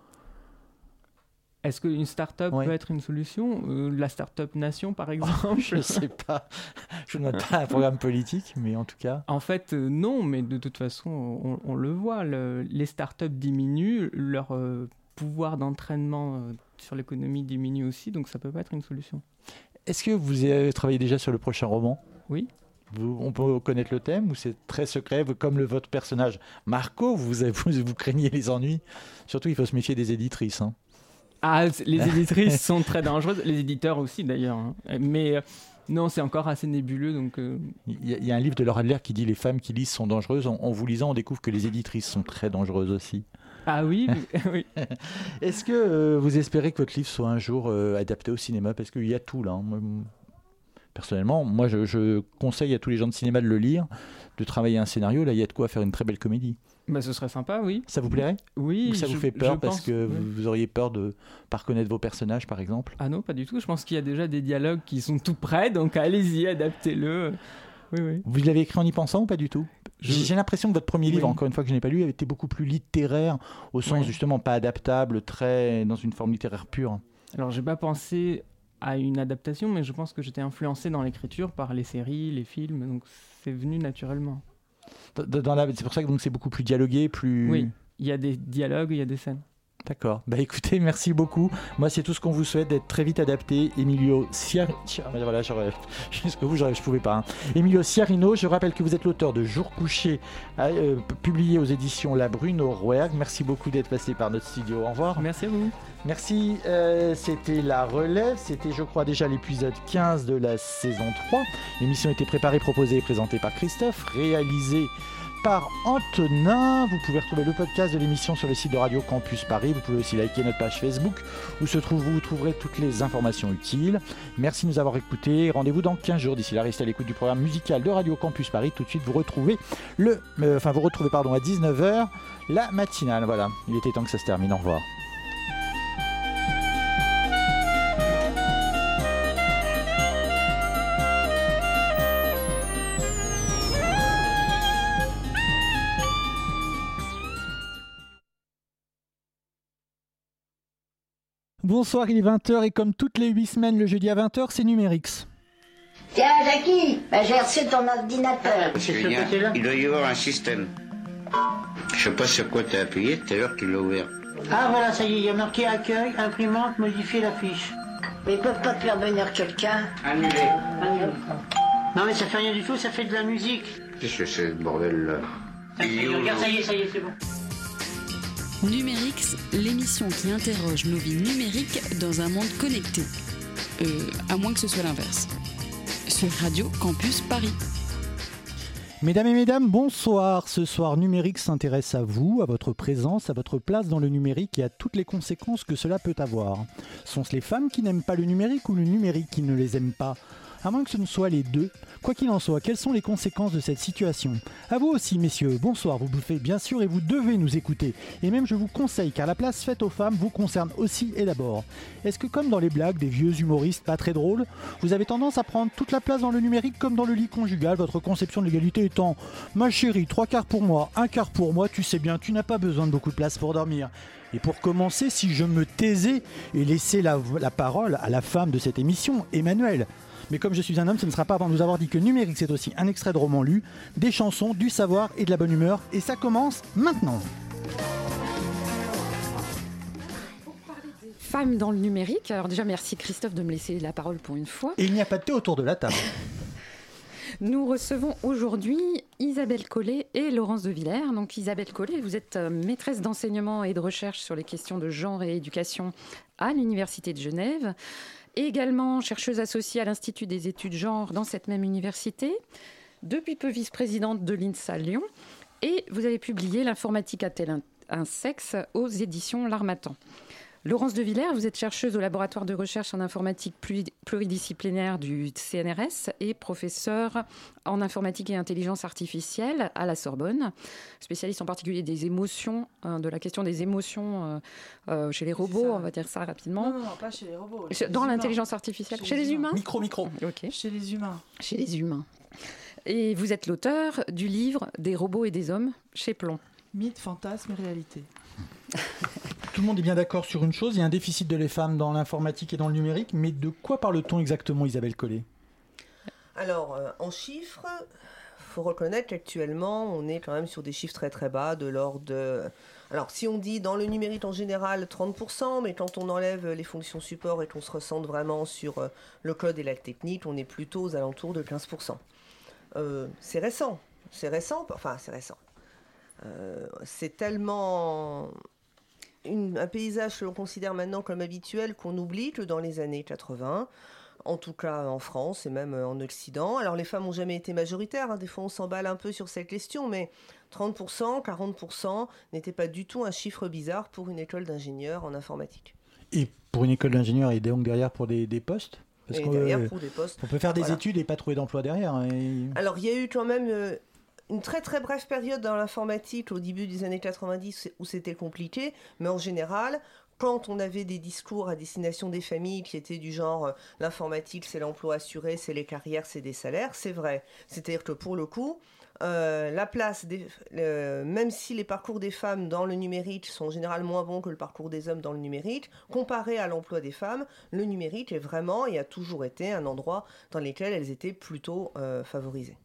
Est-ce qu'une start-up ouais. peut être une solution? euh, La start-up nation, par exemple? Oh, je ne sais pas. Je ne note pas un programme politique, mais en tout cas... En fait, euh, non, mais de toute façon, on, on le voit. Le, les start-up diminuent, leur euh, pouvoir d'entraînement euh, sur l'économie diminue aussi, donc ça ne peut pas être une solution. Est-ce que vous avez travaillé déjà sur le prochain roman? Oui. Vous, on peut connaître le thème ou c'est très secret, comme le, votre personnage Marco, vous, vous, vous craignez les ennuis? Surtout, il faut se méfier des éditrices, hein. Ah, les éditrices sont très dangereuses, les éditeurs aussi d'ailleurs. Hein. Mais euh, non, c'est encore assez nébuleux. Donc, euh... il, y a, il y a un livre de Laura Adler qui dit « Les femmes qui lisent sont dangereuses ». En, en vous lisant, on découvre que les éditrices sont très dangereuses aussi. Ah oui, oui. Est-ce que euh, vous espérez que votre livre soit un jour euh, adapté au cinéma? Parce qu'il y a tout là. Hein. Moi, personnellement, moi je, je conseille à tous les gens de cinéma de le lire, de travailler un scénario. Là, il y a de quoi faire une très belle comédie. Bah, ce serait sympa, oui. Ça vous plairait? Oui. Ou ça je, vous fait peur parce pense, que oui. vous auriez peur de ne pas reconnaître vos personnages, par exemple? Ah non, pas du tout. Je pense qu'il y a déjà des dialogues qui sont tout prêts, donc allez-y, adaptez-le. Oui, oui. Vous l'avez écrit en y pensant ou pas du tout? je... J'ai l'impression que votre premier livre, oui. encore une fois que je n'ai pas lu, avait été beaucoup plus littéraire, au sens oui. justement pas adaptable, très dans une forme littéraire pure. Alors, j'ai pas pensé à une adaptation, mais je pense que j'étais influencé dans l'écriture par les séries, les films, donc c'est venu naturellement. Dans la... C'est pour ça que donc, c'est beaucoup plus dialogué, plus... Oui, il y a des dialogues, il y a des scènes. D'accord. Bah écoutez, merci beaucoup. Moi, c'est tout ce qu'on vous souhaite, d'être très vite adapté. Emilio Ciarino... Voilà, jusqu'au bout, je pouvais pas. Hein. Emilio Ciarino, je rappelle que vous êtes l'auteur de Jour couché, euh, publié aux éditions La Brune au Rouergue. Merci beaucoup d'être passé par notre studio. Au revoir. Merci à vous. Merci. Euh, c'était La Relève. C'était, je crois, déjà l'épisode quinze de la saison trois. L'émission était préparée, proposée et présentée par Christophe, réalisée par Antonin. Vous pouvez retrouver le podcast de l'émission sur le site de Radio Campus Paris. Vous pouvez aussi liker notre page Facebook où se trouve, vous trouverez toutes les informations utiles. Merci de nous avoir écoutés. Rendez-vous dans quinze jours. D'ici là, restez à l'écoute du programme musical de Radio Campus Paris. Tout de suite, vous retrouvez le, euh, enfin, vous retrouvez pardon à dix-neuf heures la matinale. Voilà, il était temps que ça se termine. Au revoir. Bonsoir, il est vingt heures et comme toutes les huit semaines, le jeudi à vingt heures, c'est Numérix. Tiens, Jackie, bah, j'ai reçu ton ordinateur. C'est ce côté-là. Il doit y avoir un système. Je sais pas sur quoi t'as appuyé, tout à l'heure qu'il l'a ouvert. Ah voilà, ça y est, il y a marqué accueil, imprimante, modifier la fiche. Mais ils peuvent pas te faire venir quelqu'un. Annulé. Annulé. Non mais ça fait rien du tout, ça fait de la musique. Qu'est-ce que c'est ce bordel-là? Regarde, ça y est, ça y est, c'est bon. Numérix, l'émission qui interroge nos vies numériques dans un monde connecté. Euh, à moins que ce soit l'inverse. Sur Radio Campus Paris. Mesdames et mesdames, bonsoir. Ce soir, Numérix s'intéresse à vous, à votre présence, à votre place dans le numérique et à toutes les conséquences que cela peut avoir. Sont-ce les femmes qui n'aiment pas le numérique ou le numérique qui ne les aime pas ? À moins que ce ne soit les deux. Quoi qu'il en soit, quelles sont les conséquences de cette situation ? À vous aussi, messieurs, bonsoir, vous bouffez bien sûr et vous devez nous écouter. Et même je vous conseille, car la place faite aux femmes vous concerne aussi et d'abord. Est-ce que comme dans les blagues des vieux humoristes pas très drôles, vous avez tendance à prendre toute la place dans le numérique comme dans le lit conjugal, votre conception de l'égalité étant « Ma chérie, trois quarts pour moi, un quart pour moi, tu sais bien, tu n'as pas besoin de beaucoup de place pour dormir ». Et pour commencer, si je me taisais et laissais la, la parole à la femme de cette émission, Emmanuelle. Mais comme je suis un homme, ce ne sera pas avant de nous avoir dit que Numérix, c'est aussi un extrait de roman lu, des chansons, du savoir et de la bonne humeur. Et ça commence maintenant. Femmes dans le numérique. Alors déjà, merci Christophe de me laisser la parole pour une fois. Et il n'y a pas de thé autour de la table. Nous recevons aujourd'hui Isabelle Collet et Laurence de Villers. Donc Isabelle Collet, vous êtes maîtresse d'enseignement et de recherche sur les questions de genre et éducation à l'Université de Genève, et également chercheuse associée à l'Institut des études genre dans cette même université, depuis peu vice-présidente de l'INSA Lyon, et vous avez publié L'informatique a-t-elle un, un sexe aux éditions L'Harmattan. Laurence de Villers, vous êtes chercheuse au laboratoire de recherche en informatique pluridisciplinaire du C N R S et professeure en informatique et intelligence artificielle à la Sorbonne, spécialiste en particulier des émotions, hein, de la question des émotions euh, euh, chez les robots, on va dire ça rapidement. Non, non, non, pas chez les robots. Chez, dans l'intelligence artificielle, chez, chez les, les humains. Micro, micro. Okay. Chez les humains. Chez les humains. Et vous êtes l'auteur du livre Des robots et des hommes chez Plomb. Mythe, fantasme et réalité. Tout le monde est bien d'accord sur une chose, il y a un déficit de les femmes dans l'informatique et dans le numérique, mais de quoi parle-t-on exactement, Isabelle Collet ? Alors, euh, en chiffres, il faut reconnaître qu'actuellement, on est quand même sur des chiffres très très bas, de l'ordre de... Alors, si on dit dans le numérique en général trente pour cent, mais quand on enlève les fonctions support et qu'on se ressente vraiment sur euh, le code et la technique, on est plutôt aux alentours de quinze pour cent. Euh, c'est récent, c'est récent, enfin c'est récent. Euh, c'est tellement... Une, un paysage que l'on considère maintenant comme habituel qu'on oublie que dans les années quatre-vingts, en tout cas en France et même en Occident, alors les femmes n'ont jamais été majoritaires, hein, des fois on s'emballe un peu sur cette question, mais trente pour cent, quarante pour cent n'était pas du tout un chiffre bizarre pour une école d'ingénieurs en informatique. Et pour une école d'ingénieurs et donc derrière pour des, des postes ? Parce et qu'on, derrière euh, pour des postes. On peut faire des voilà. études et pas trouver d'emploi derrière. Et... Alors il y a eu quand même... Euh, une très très brève période dans l'informatique au début des années quatre-vingt-dix où c'était compliqué, mais en général, quand on avait des discours à destination des familles qui étaient du genre euh, l'informatique c'est l'emploi assuré, c'est les carrières, c'est des salaires, c'est vrai. C'est-à-dire que pour le coup, euh, la place, des, euh, même si les parcours des femmes dans le numérique sont en général moins bons que le parcours des hommes dans le numérique, comparé à l'emploi des femmes, le numérique est vraiment et a toujours été un endroit dans lequel elles étaient plutôt euh, favorisées.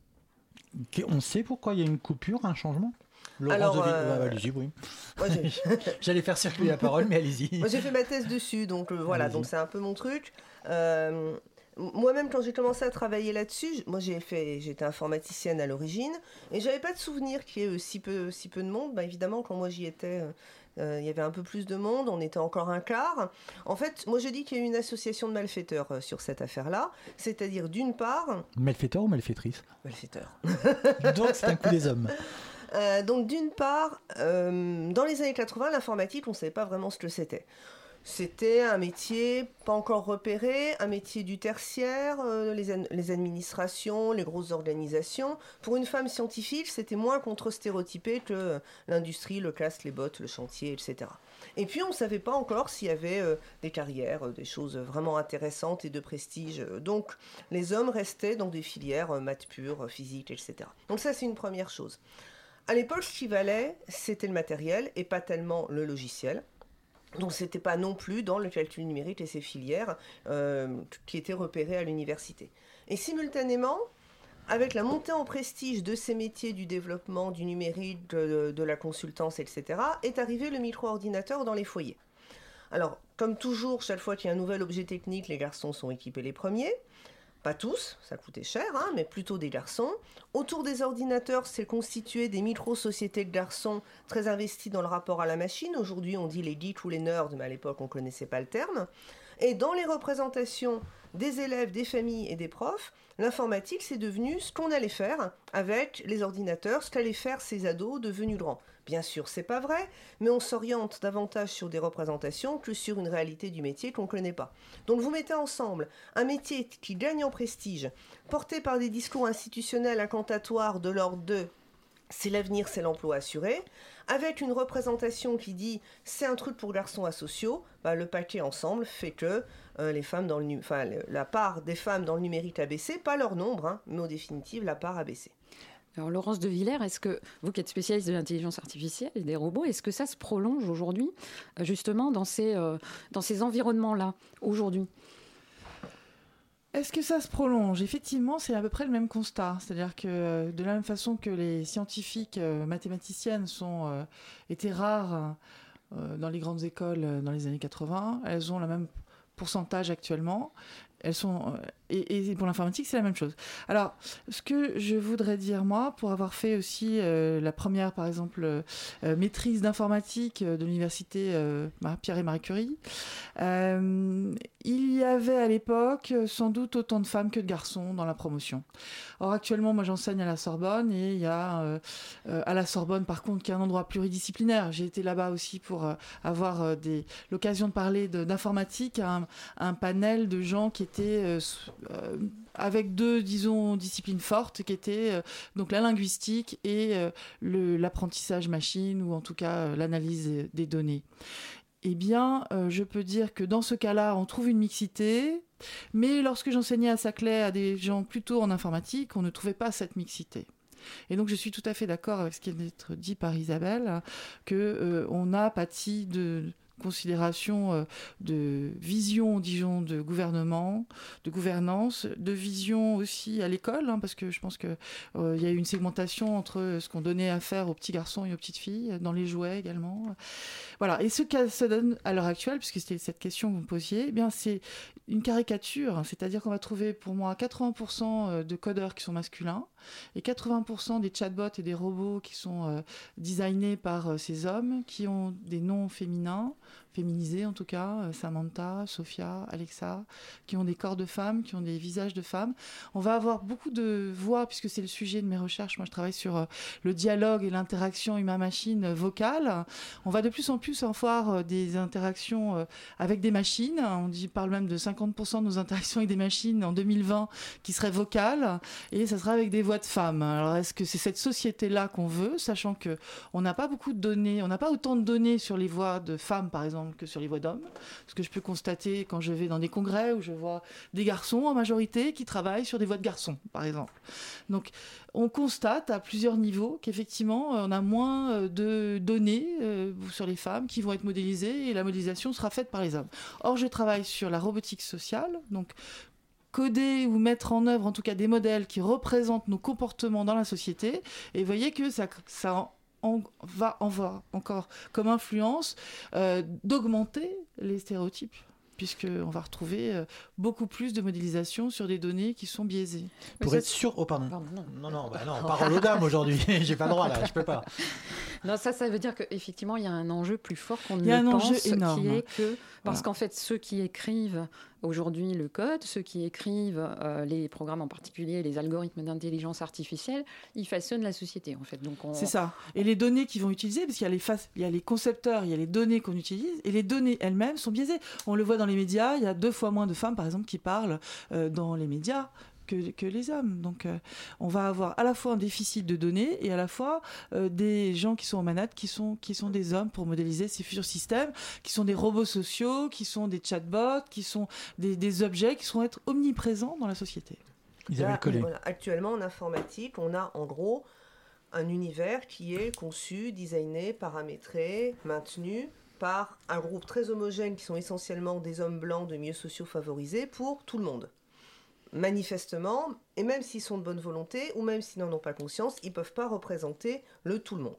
On sait pourquoi il y a une coupure, un changement ? Laurence Alors, de Ville... euh... ouais, allez-y, oui. Moi, j'ai... J'allais faire circuler la parole, mais allez-y. Moi, j'ai fait ma thèse dessus, donc euh, voilà, allez-y. Donc c'est un peu mon truc. Euh, moi-même, quand j'ai commencé à travailler là-dessus, moi, j'ai fait, j'étais informaticienne à l'origine, et j'avais pas de souvenir qu'il y ait euh, si peu, si peu de monde. Bah, évidemment, quand moi j'y étais, euh, euh, il y avait un peu plus de monde, on était encore un quart. En fait, moi, je dis qu'il y a eu une association de malfaiteurs euh, sur cette affaire-là, c'est-à-dire d'une part... Malfaiteur ou malfaitrice ? Malfaiteur. Donc, c'est un coup des hommes. Euh, donc d'une part, euh, dans les années quatre-vingts, l'informatique, on ne savait pas vraiment ce que c'était. C'était un métier pas encore repéré, un métier du tertiaire, euh, les, an- les administrations, les grosses organisations. Pour une femme scientifique, c'était moins contre-stéréotypé que euh, l'industrie, le casque, les bottes, le chantier, et cetera. Et puis on ne savait pas encore s'il y avait euh, des carrières, euh, des choses vraiment intéressantes et de prestige. Donc les hommes restaient dans des filières euh, maths pures, euh, physique, et cetera. Donc ça, c'est une première chose. À l'époque, ce qui valait, c'était le matériel et pas tellement le logiciel. Donc, ce n'était pas non plus dans le calcul numérique et ses filières euh, qui étaient repérées à l'université. Et simultanément, avec la montée en prestige de ces métiers du développement, du numérique, de, de la consultance, et cetera, est arrivé le micro-ordinateur dans les foyers. Alors, comme toujours, chaque fois qu'il y a un nouvel objet technique, les garçons sont équipés les premiers. Pas tous, ça coûtait cher, hein, mais plutôt des garçons. Autour des ordinateurs, c'est constitué des micro-sociétés de garçons très investis dans le rapport à la machine. Aujourd'hui, on dit les geeks ou les nerds, mais à l'époque, on ne connaissait pas le terme. Et dans les représentations des élèves, des familles et des profs, l'informatique, c'est devenu ce qu'on allait faire avec les ordinateurs, ce qu'allaient faire ces ados devenus grands. Bien sûr, c'est pas vrai, mais on s'oriente davantage sur des représentations que sur une réalité du métier qu'on ne connaît pas. Donc vous mettez ensemble un métier qui gagne en prestige, porté par des discours institutionnels incantatoires de l'ordre de « c'est l'avenir, c'est l'emploi assuré », avec une représentation qui dit « c'est un truc pour garçons asociaux », bah, le paquet ensemble fait que euh, les femmes dans le nu- enfin, le, la part des femmes dans le numérique a baissé, pas leur nombre, hein, mais en définitive, la part a baissé. Alors Laurence de Villers, est-ce que vous qui êtes spécialiste de l'intelligence artificielle et des robots, est-ce que ça se prolonge aujourd'hui, justement, dans ces, euh, dans ces environnements-là, aujourd'hui ? Est-ce que ça se prolonge ? Effectivement, c'est à peu près le même constat. C'est-à-dire que de la même façon que les scientifiques euh, mathématiciennes sont, euh, étaient rares euh, dans les grandes écoles euh, dans les années quatre-vingts, elles ont le même pourcentage actuellement. elles sont et, et pour l'informatique c'est la même chose. Alors ce que je voudrais dire moi, pour avoir fait aussi euh, la première par exemple euh, maîtrise d'informatique de l'université euh, Pierre et Marie Curie, euh, il y avait à l'époque sans doute autant de femmes que de garçons dans la promotion. Or actuellement moi j'enseigne à la Sorbonne et il y a euh, euh, à la Sorbonne par contre qui est un endroit pluridisciplinaire. J'ai été là-bas aussi pour euh, avoir euh, des, l'occasion de parler de, d'informatique à un, à un panel de gens qui étaient euh, euh, avec deux, disons, disciplines fortes, qui étaient euh, donc la linguistique et euh, le, l'apprentissage machine, ou en tout cas euh, l'analyse des données. Eh bien, euh, je peux dire que dans ce cas-là, on trouve une mixité, mais lorsque j'enseignais à Saclay à des gens plutôt en informatique, on ne trouvait pas cette mixité. Et donc je suis tout à fait d'accord avec ce qui vient d'être dit par Isabelle, hein, que euh, on a pâti de considération euh, de vision, disons, de gouvernement, de gouvernance, de vision aussi à l'école, hein, parce que je pense qu'il euh, y a eu une segmentation entre ce qu'on donnait à faire aux petits garçons et aux petites filles, dans les jouets également. Voilà. Et ce que ça donne à l'heure actuelle, puisque c'était cette question que vous me posiez, eh bien, c'est une caricature, hein, c'est-à-dire qu'on va trouver pour moi quatre-vingts pour cent de codeurs qui sont masculins et quatre-vingts pour cent des chatbots et des robots qui sont euh, designés par euh, ces hommes qui ont des noms féminins, féminisés en tout cas, euh, Samantha, Sophia, Alexa, qui ont des corps de femmes, qui ont des visages de femmes. On va avoir beaucoup de voix, puisque c'est le sujet de mes recherches. Moi, je travaille sur euh, le dialogue et l'interaction humain-machine euh, vocale. On va de plus en plus en voir euh, des interactions euh, avec des machines. On dit, parle même de cinquante pour cent de nos interactions avec des machines en deux mille vingt qui seraient vocales, et ça sera avec des voix de femmes. Alors, est-ce que c'est cette société-là qu'on veut, sachant qu'on n'a pas beaucoup de données, on n'a pas autant de données sur les voix de femmes, par exemple, que sur les voix d'hommes. Ce que je peux constater quand je vais dans des congrès où je vois des garçons en majorité qui travaillent sur des voix de garçons, par exemple. Donc, on constate à plusieurs niveaux qu'effectivement, on a moins de données euh, sur les femmes qui vont être modélisées, et la modélisation sera faite par les hommes. Or, je travaille sur la robotique sociale, donc coder ou mettre en œuvre en tout cas des modèles qui représentent nos comportements dans la société, et vous voyez que ça, ça on va, on va encore comme influence euh, d'augmenter les stéréotypes, puisqu'on va retrouver euh, beaucoup plus de modélisation sur des données qui sont biaisées. Pour Mais être ça... sûr... Oh, pardon. pardon non. non, non, bah non, parole aux dames aujourd'hui. J'ai pas le droit, là, je peux pas. Non, ça, ça veut dire qu'effectivement, il y a un enjeu plus fort qu'on ne le pense. Il y a un pense, enjeu énorme. Qui est que... Parce voilà. qu'en fait, ceux qui écrivent aujourd'hui le code, ceux qui écrivent euh, les programmes, en particulier les algorithmes d'intelligence artificielle, ils façonnent la société, en fait. Donc on... C'est ça. Et les données qu'ils vont utiliser, parce qu'il y a les, fa... il y a les concepteurs, il y a les données qu'on utilise, et les données elles-mêmes sont biaisées. On le voit dans les médias, il y a deux fois moins de femmes, par exemple, qui parlent euh, dans les médias que, que les hommes. Donc euh, on va avoir à la fois un déficit de données et à la fois euh, des gens qui sont aux manettes qui sont, qui sont des hommes pour modéliser ces futurs systèmes, qui sont des robots sociaux, qui sont des chatbots, qui sont des, des objets qui seront être omniprésents dans la société. Isabelle Collet. Voilà, actuellement en informatique, on a en gros un univers qui est conçu, designé, paramétré, maintenu par un groupe très homogène qui sont essentiellement des hommes blancs de milieux sociaux favorisés pour tout le monde. Manifestement, et même s'ils sont de bonne volonté, ou même s'ils n'en ont pas conscience, ils ne peuvent pas représenter le tout le monde.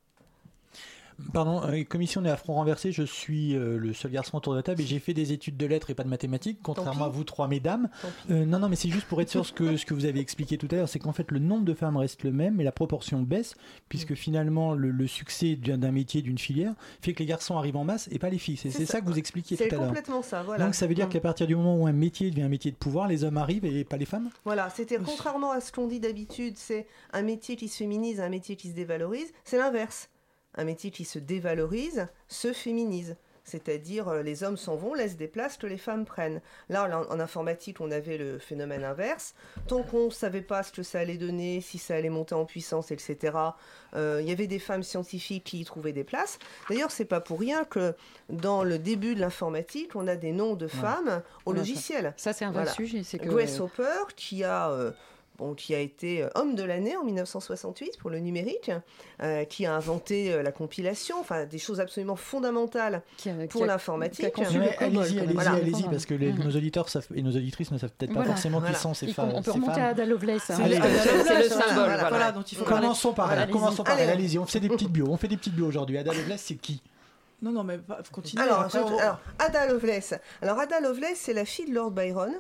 Pardon, euh, comme ici on est à front renversé, je suis euh, le seul garçon autour de la table et j'ai fait des études de lettres et pas de mathématiques, contrairement à vous trois mesdames. Euh, non, non, mais c'est juste pour être sûr ce que, ce que vous avez expliqué tout à l'heure, c'est qu'en fait le nombre de femmes reste le même, mais la proportion baisse, puisque mmh. finalement le, le succès d'un, d'un métier, d'une filière, fait que les garçons arrivent en masse et pas les filles. C'est, c'est, c'est ça, ça que vous expliquiez tout à l'heure. C'est complètement ça, voilà. Donc ça veut dire mmh. qu'à partir du moment où un métier devient un métier de pouvoir, les hommes arrivent et pas les femmes ? Voilà, c'est-à-dire contrairement à ce qu'on dit d'habitude, c'est un métier qui se féminise, un métier qui se dévalorise, c'est l'inverse. Un métier qui se dévalorise se féminise. C'est-à-dire, euh, les hommes s'en vont, laissent des places que les femmes prennent. Là, en, en informatique, on avait le phénomène inverse. Tant qu'on ne savait pas ce que ça allait donner, si ça allait monter en puissance, et cetera, euh, il y avait des femmes scientifiques qui y trouvaient des places. D'ailleurs, c'est pas pour rien que dans le début de l'informatique, on a des noms de femmes ouais. au ouais, logiciel. Ça, ça c'est un vrai voilà. sujet. C'est que... Grace Hopper, qui a... Euh, Bon, qui a été homme de l'année en dix-neuf cent soixante-huit pour le numérique, euh, qui a inventé euh, la compilation, enfin des choses absolument fondamentales qui a, pour qui a, l'informatique. Qui a ouais, allez-y, allez-y, voilà. allez-y, parce que les, mmh. nos auditeurs savent, et nos auditrices ne savent peut-être voilà. pas forcément voilà. qui sont ces femmes. On peut remonter femmes. à Ada Lovelace. C'est, allez, allez, c'est, c'est le symbole. Voilà, voilà. Voilà, donc il faut commençons par elle. Commençons par elle. Allez-y, on fait des petites bios. On fait des petites bios aujourd'hui. Ada Lovelace, c'est qui ? Non, non, mais continue. Alors, après, on... alors, Ada Lovelace. Alors, Ada Lovelace, c'est la fille de Lord Byron.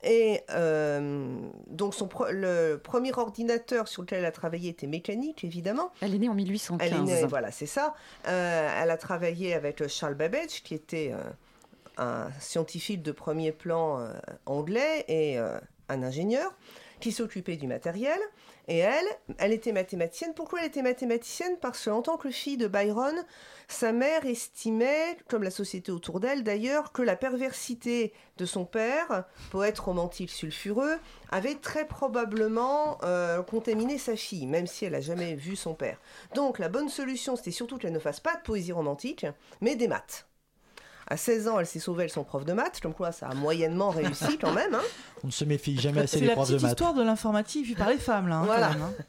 Et euh, donc son pro- le premier ordinateur sur lequel elle a travaillé était mécanique, évidemment. Elle est née en mille huit cent quinze. Elle est née, voilà, c'est ça. Euh, elle a travaillé avec Charles Babbage, qui était euh, un scientifique de premier plan euh, anglais et euh, un ingénieur qui s'occupait du matériel. Et elle, elle était mathématicienne. Pourquoi elle était mathématicienne ? Parce qu'en tant que fille de Byron, sa mère estimait, comme la société autour d'elle d'ailleurs, que la perversité de son père, poète romantique sulfureux, avait très probablement euh, contaminé sa fille, même si elle n'a jamais vu son père. Donc la bonne solution, c'était surtout qu'elle ne fasse pas de poésie romantique, mais des maths. À seize ans, elle s'est sauvée, elle son prof de maths, comme quoi ça a moyennement réussi quand même. Hein. On ne se méfie jamais assez des profs de maths. C'est la petite histoire de l'informatique vue par les femmes, là. Hein, voilà. Quand même, hein.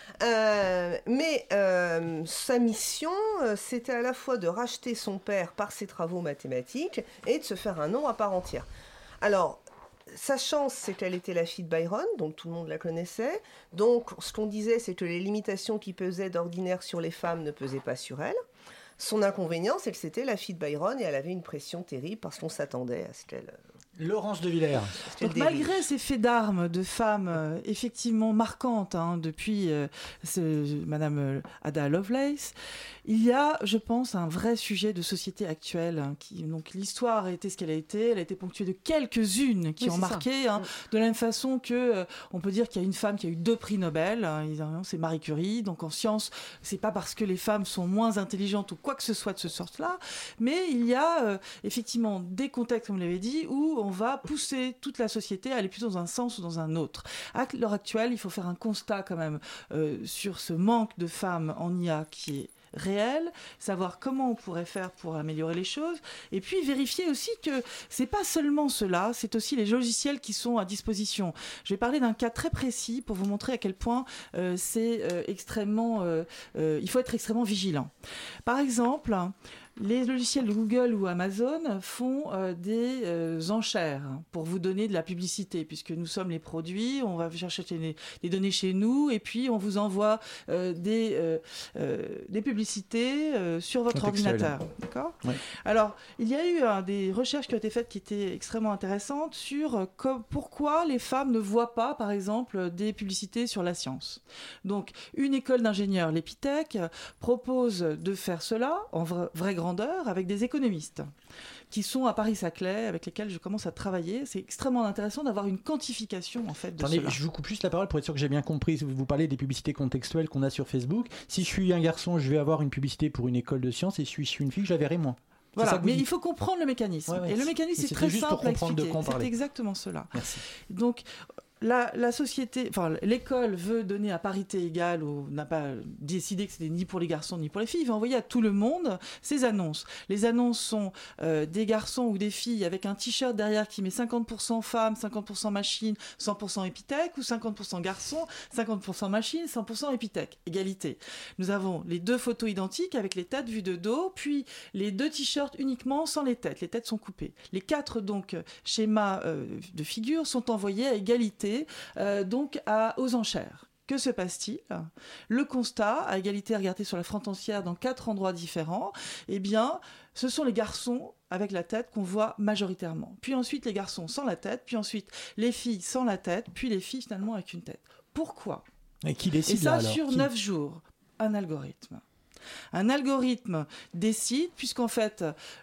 Euh, mais euh, sa mission, euh, c'était à la fois de racheter son père par ses travaux mathématiques et de se faire un nom à part entière. Alors, sa chance, c'est qu'elle était la fille de Byron, donc tout le monde la connaissait. Donc, ce qu'on disait, c'est que les limitations qui pesaient d'ordinaire sur les femmes ne pesaient pas sur elle. Son inconvénient, c'est que c'était la fille de Byron et elle avait une pression terrible parce qu'on s'attendait à ce qu'elle... Laurence de Villers. Donc, malgré ces faits d'armes de femmes euh, effectivement marquantes hein, depuis euh, ce, Madame euh, Ada Lovelace, il y a, je pense, un vrai sujet de société actuelle. Hein, qui, donc l'histoire a été ce qu'elle a été, elle a été ponctuée de quelques-unes qui oui, ont marqué, hein, de la même façon que euh, on peut dire qu'il y a une femme qui a eu deux prix Nobel. Hein, c'est Marie Curie. Donc en sciences, c'est pas parce que les femmes sont moins intelligentes ou quoi que ce soit de ce sort-là, mais il y a euh, effectivement des contextes, comme vous l'avez dit, où on va pousser toute la société à aller plutôt dans un sens ou dans un autre. À l'heure actuelle, il faut faire un constat quand même euh, sur ce manque de femmes en I A qui est réel, savoir comment on pourrait faire pour améliorer les choses, et puis vérifier aussi que c'est pas seulement cela, c'est aussi les logiciels qui sont à disposition. Je vais parler d'un cas très précis pour vous montrer à quel point euh, c'est euh, extrêmement, euh, euh, il faut être extrêmement vigilant. Par exemple, les logiciels de Google ou Amazon font euh, des euh, enchères pour vous donner de la publicité, puisque nous sommes les produits, on va chercher les, les données chez nous, et puis on vous envoie euh, des, euh, euh, des publicités euh, sur votre contextuel. ordinateur. D'accord ? Ouais. Alors, il y a eu hein, des recherches qui ont été faites qui étaient extrêmement intéressantes sur euh, com- pourquoi les femmes ne voient pas, par exemple, des publicités sur la science. Donc, une école d'ingénieurs, l'Epitech, propose de faire cela en vra- vraie grandeur avec des économistes qui sont à Paris-Saclay, avec lesquels je commence à travailler. C'est extrêmement intéressant d'avoir une quantification en fait de Attendez, cela. je vous coupe juste la parole pour être sûr que j'ai bien compris. Vous parlez des publicités contextuelles qu'on a sur Facebook. Si je suis un garçon, je vais avoir une publicité pour une école de sciences, et si je suis une fille, je la verrai moins. Voilà, mais il faut comprendre le mécanisme. Ouais, ouais, et le mécanisme, c'est très simple à expliquer. C'est exactement cela. Merci. Donc, La, la société, enfin l'école veut donner à parité égale, ou n'a pas décidé que c'était ni pour les garçons ni pour les filles, il va envoyer à tout le monde ces annonces. Les annonces sont euh, des garçons ou des filles avec un t-shirt derrière qui met cinquante pour cent femmes, cinquante pour cent machines, cent pour cent Epitech, ou cinquante pour cent garçons, cinquante pour cent machines, cent pour cent Epitech. Égalité. Nous avons les deux photos identiques avec les têtes vues de dos, puis les deux t-shirts uniquement sans les têtes. Les têtes sont coupées. Les quatre donc schémas euh, de figures sont envoyés à égalité. Euh, donc à, aux enchères. Que se passe-t-il ? Le constat, à égalité regardé sur la front entière dans quatre endroits différents, eh bien, ce sont les garçons avec la tête qu'on voit majoritairement. Puis ensuite les garçons sans la tête, puis ensuite les filles sans la tête, puis les filles finalement avec une tête. Pourquoi ? Et qui décide Et ça là, alors sur qui... neuf jours. Un algorithme. Un algorithme décide, puisqu'en fait,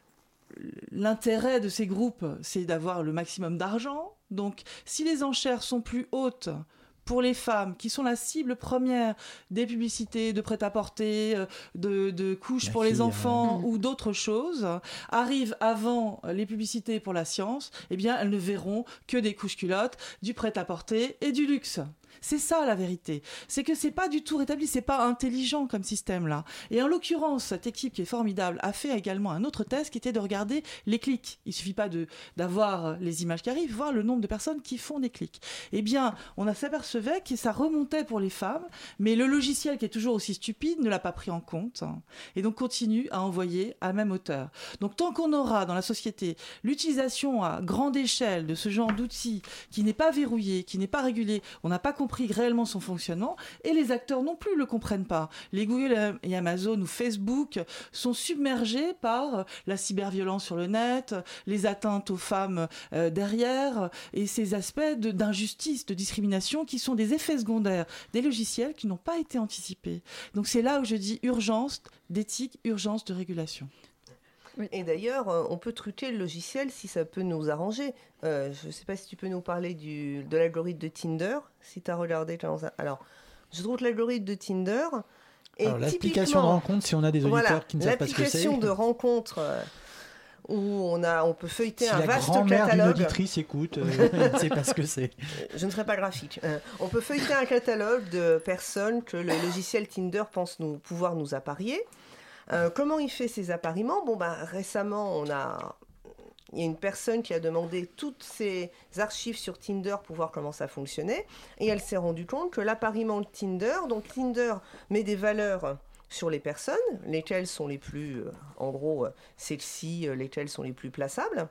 l'intérêt de ces groupes, c'est d'avoir le maximum d'argent. Donc, si les enchères sont plus hautes pour les femmes, qui sont la cible première des publicités de prêt-à-porter, de, de couches la pour fille, les enfants ouais. ou d'autres choses, arrivent avant les publicités pour la science, eh bien, elles ne verront que des couches culottes, du prêt-à-porter et du luxe. C'est ça la vérité. C'est que c'est pas du tout rétabli, c'est pas intelligent comme système là. Et en l'occurrence, cette équipe qui est formidable a fait également un autre test qui était de regarder les clics. Il suffit pas de d'avoir les images qui arrivent, voir le nombre de personnes qui font des clics. Eh bien, on a s'aperçu s'apercevait que ça remontait pour les femmes, mais le logiciel, qui est toujours aussi stupide, ne l'a pas pris en compte, hein, et donc continue à envoyer à même hauteur. Donc tant qu'on aura dans la société l'utilisation à grande échelle de ce genre d'outils qui n'est pas verrouillé, qui n'est pas régulé, on n'a pas compris réellement son fonctionnement, et les acteurs non plus ne le comprennent pas. Les Google et Amazon ou Facebook sont submergés par la cyberviolence sur le net, les atteintes aux femmes euh, derrière, et ces aspects de, d'injustice, de discrimination qui sont des effets secondaires des logiciels qui n'ont pas été anticipés. Donc c'est là où je dis urgence d'éthique, urgence de régulation. Oui. Et d'ailleurs, on peut truquer le logiciel si ça peut nous arranger. Euh, je ne sais pas si tu peux nous parler du, de l'algorithme de Tinder, si tu as regardé. Alors, je trouve que l'algorithme de Tinder est Alors, l'application de rencontre, si on a des auditeurs voilà, qui ne savent pas ce que c'est. L'application de rencontre euh, où on, a, on peut feuilleter si un vaste catalogue. Si la grand-mère d'une auditrice écoute, euh, elle ne sait pas ce que c'est. Je ne serai pas graphique. Euh, on peut feuilleter un catalogue de personnes que le logiciel Tinder pense nous, pouvoir nous apparier. Euh, comment il fait ces appariements ? Bon, ben, récemment, on a... il y a une personne qui a demandé toutes ses archives sur Tinder pour voir comment ça fonctionnait. Et elle s'est rendue compte que l'appariement de Tinder, donc Tinder met des valeurs sur les personnes, lesquelles sont les plus, euh, en gros, euh, sexy, euh, lesquelles sont les plus plaçables.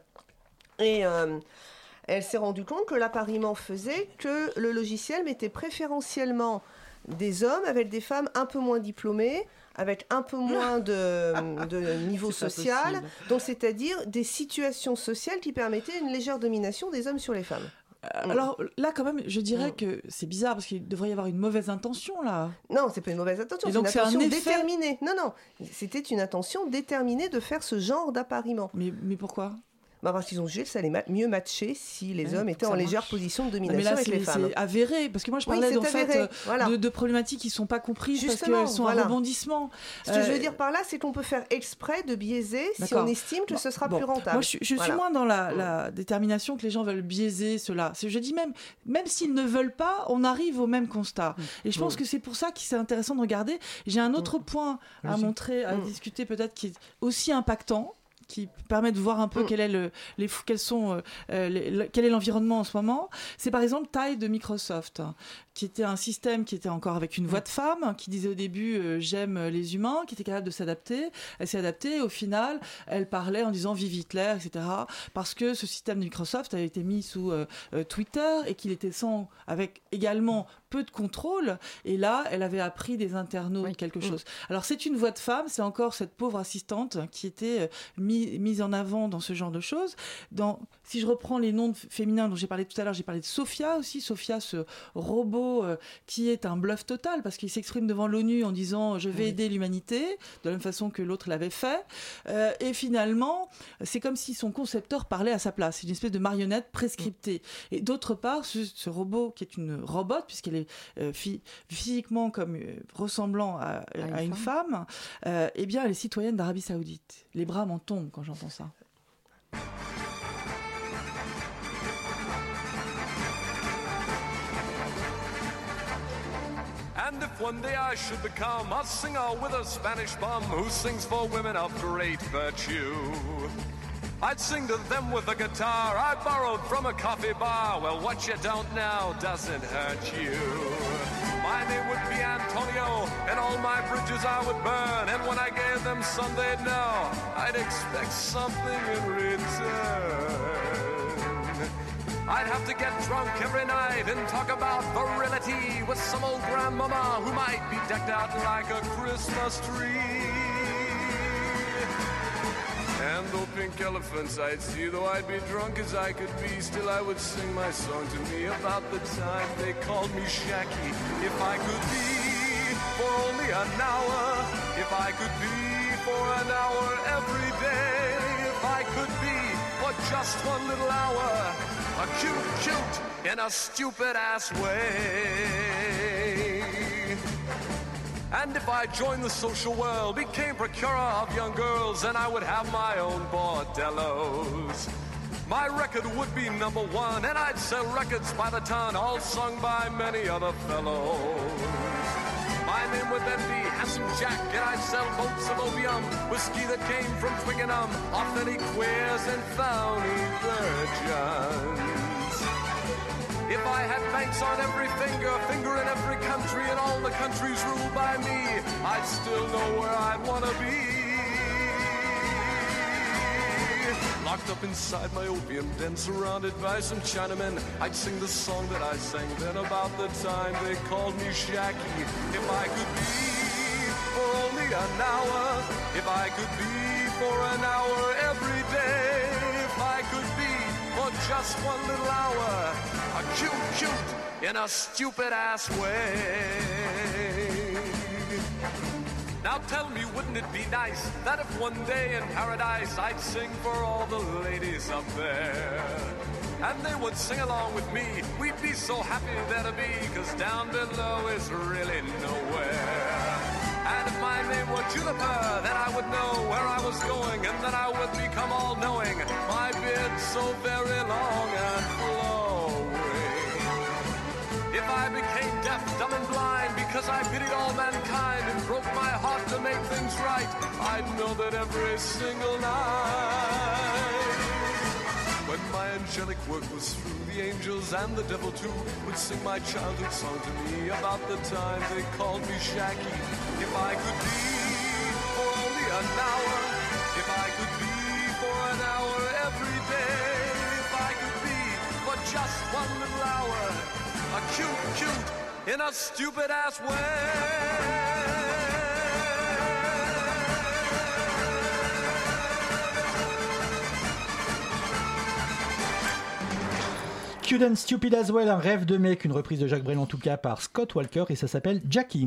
Et euh, elle s'est rendue compte que l'appariement faisait que le logiciel mettait préférentiellement des hommes avec des femmes un peu moins diplômées, avec un peu moins de, de niveau social, donc c'est-à-dire des situations sociales qui permettaient une légère domination des hommes sur les femmes. Alors là, quand même, je dirais que c'est bizarre parce qu'il devrait y avoir une mauvaise intention là. Non, c'est pas une mauvaise intention, et c'est donc une c'est intention un effet... déterminée. Non, non, c'était une intention déterminée de faire ce genre d'appariement. Mais, mais pourquoi ? Bah parce qu'ils ont jugé que ça allait ma- mieux matcher si les ouais, hommes étaient en marche. légère position de domination mais là, avec c'est, les femmes. C'est avéré, parce que moi je parlais oui, en fait, voilà. de, de problématiques qui ne sont pas comprises Justement, parce qu'elles sont voilà. un rebondissement. Ce que euh... je veux dire par là, c'est qu'on peut faire exprès de biaiser D'accord. si on estime que bon, ce sera bon. plus rentable. Moi je, je voilà. suis moins dans la, la détermination que les gens veulent biaiser cela. C'est, je dis même, même s'ils ne veulent pas, on arrive au même constat. Mmh. Et je pense mmh. que c'est pour ça que c'est intéressant de regarder. J'ai un autre mmh. point à Merci. montrer, à mmh. discuter peut-être qui est aussi impactant, qui permet de voir un peu mmh. quel est le, les, quels sont, euh, les, le, quel est l'environnement en ce moment. C'est par exemple Tide de Microsoft, qui était un système qui était encore avec une voix de femme, qui disait au début euh, « j'aime les humains », qui était capable de s'adapter. Elle s'est adaptée et au final, elle parlait en disant « vive Hitler », et cetera. Parce que ce système de Microsoft avait été mis sous euh, euh, Twitter et qu'il était sans, avec également peu de contrôle. Et là, elle avait appris des internautes oui. quelque chose. Mmh. Alors c'est une voix de femme, c'est encore cette pauvre assistante qui était euh, mise mise en avant dans ce genre de choses. Dans, si je reprends les noms féminins dont j'ai parlé tout à l'heure, j'ai parlé de Sophia aussi. Sophia, ce robot euh, qui est un bluff total parce qu'il s'exprime devant l'ONU en disant « je vais oui. aider l'humanité », de la même façon que l'autre l'avait fait. Euh, et finalement, c'est comme si son concepteur parlait à sa place. C'est une espèce de marionnette prescriptée. Oui. Et d'autre part, ce, ce robot qui est une robot, puisqu'elle est euh, fi- physiquement comme, euh, ressemblant à, à, une, à une femme, femme euh, eh bien, elle est citoyenne d'Arabie Saoudite. Les bras m'en tombent quand j'entends ça. And if one day I should become a singer with a Spanish bum who sings for women of great virtue, I'd sing to them with a guitar I borrowed from a coffee bar. Well, what you don't know doesn't hurt you. My name would be Antonio, and all my bridges I would burn. And when I gave them some, they'd know I'd expect something in return. I'd have to get drunk every night and talk about virility with some old grandmama who might be decked out like a Christmas tree. And though pink elephants I'd see, though I'd be drunk as I could be, still I would sing my song to me about the time they called me Shacky. If I could be for only an hour, if I could be for an hour every day, if I could be for just one little hour, a cute, cute in a stupid ass way. And if I joined the social world, became procurer of young girls, then I would have my own bordellos. My record would be number one, and I'd sell records by the ton, all sung by many other fellows. My name would then be Handsome Jack, and I'd sell boats of opium, whiskey that came from Twickenham, authentic queers and phony virgins. If I had banks on every finger, finger in every country, and all the countries ruled by me, I'd still know where I'd wanna be. Locked up inside my opium den, surrounded by some Chinamen, I'd sing the song that I sang then about the time they called me Shaggy. If I could be for only an hour, if I could be for an hour every day, if I could be for just one little hour, a cute, cute in a stupid ass way. Now tell me, wouldn't it be nice that if one day in paradise I'd sing for all the ladies up there, and they would sing along with me? We'd be so happy there to be, cause down below is really nowhere. And if my name were Juniper, then I would know where I was going, and then I would become all-knowing, my beard so very long and flowing. If I became deaf, dumb and blind because I pitied all mankind and broke my heart to make things right, I'd know that every single night, when my angelic work was through, the angels and the devil too would sing my childhood song to me about the time they called me Shaggy. If I could be for only an hour, if I could be for an hour every day, if I could be for just one little hour, a cute, cute, in a stupid ass way. Cute and Stupid as Well, un rêve de mec, une reprise de Jacques Brel en tout cas par Scott Walker, et ça s'appelle Jackie.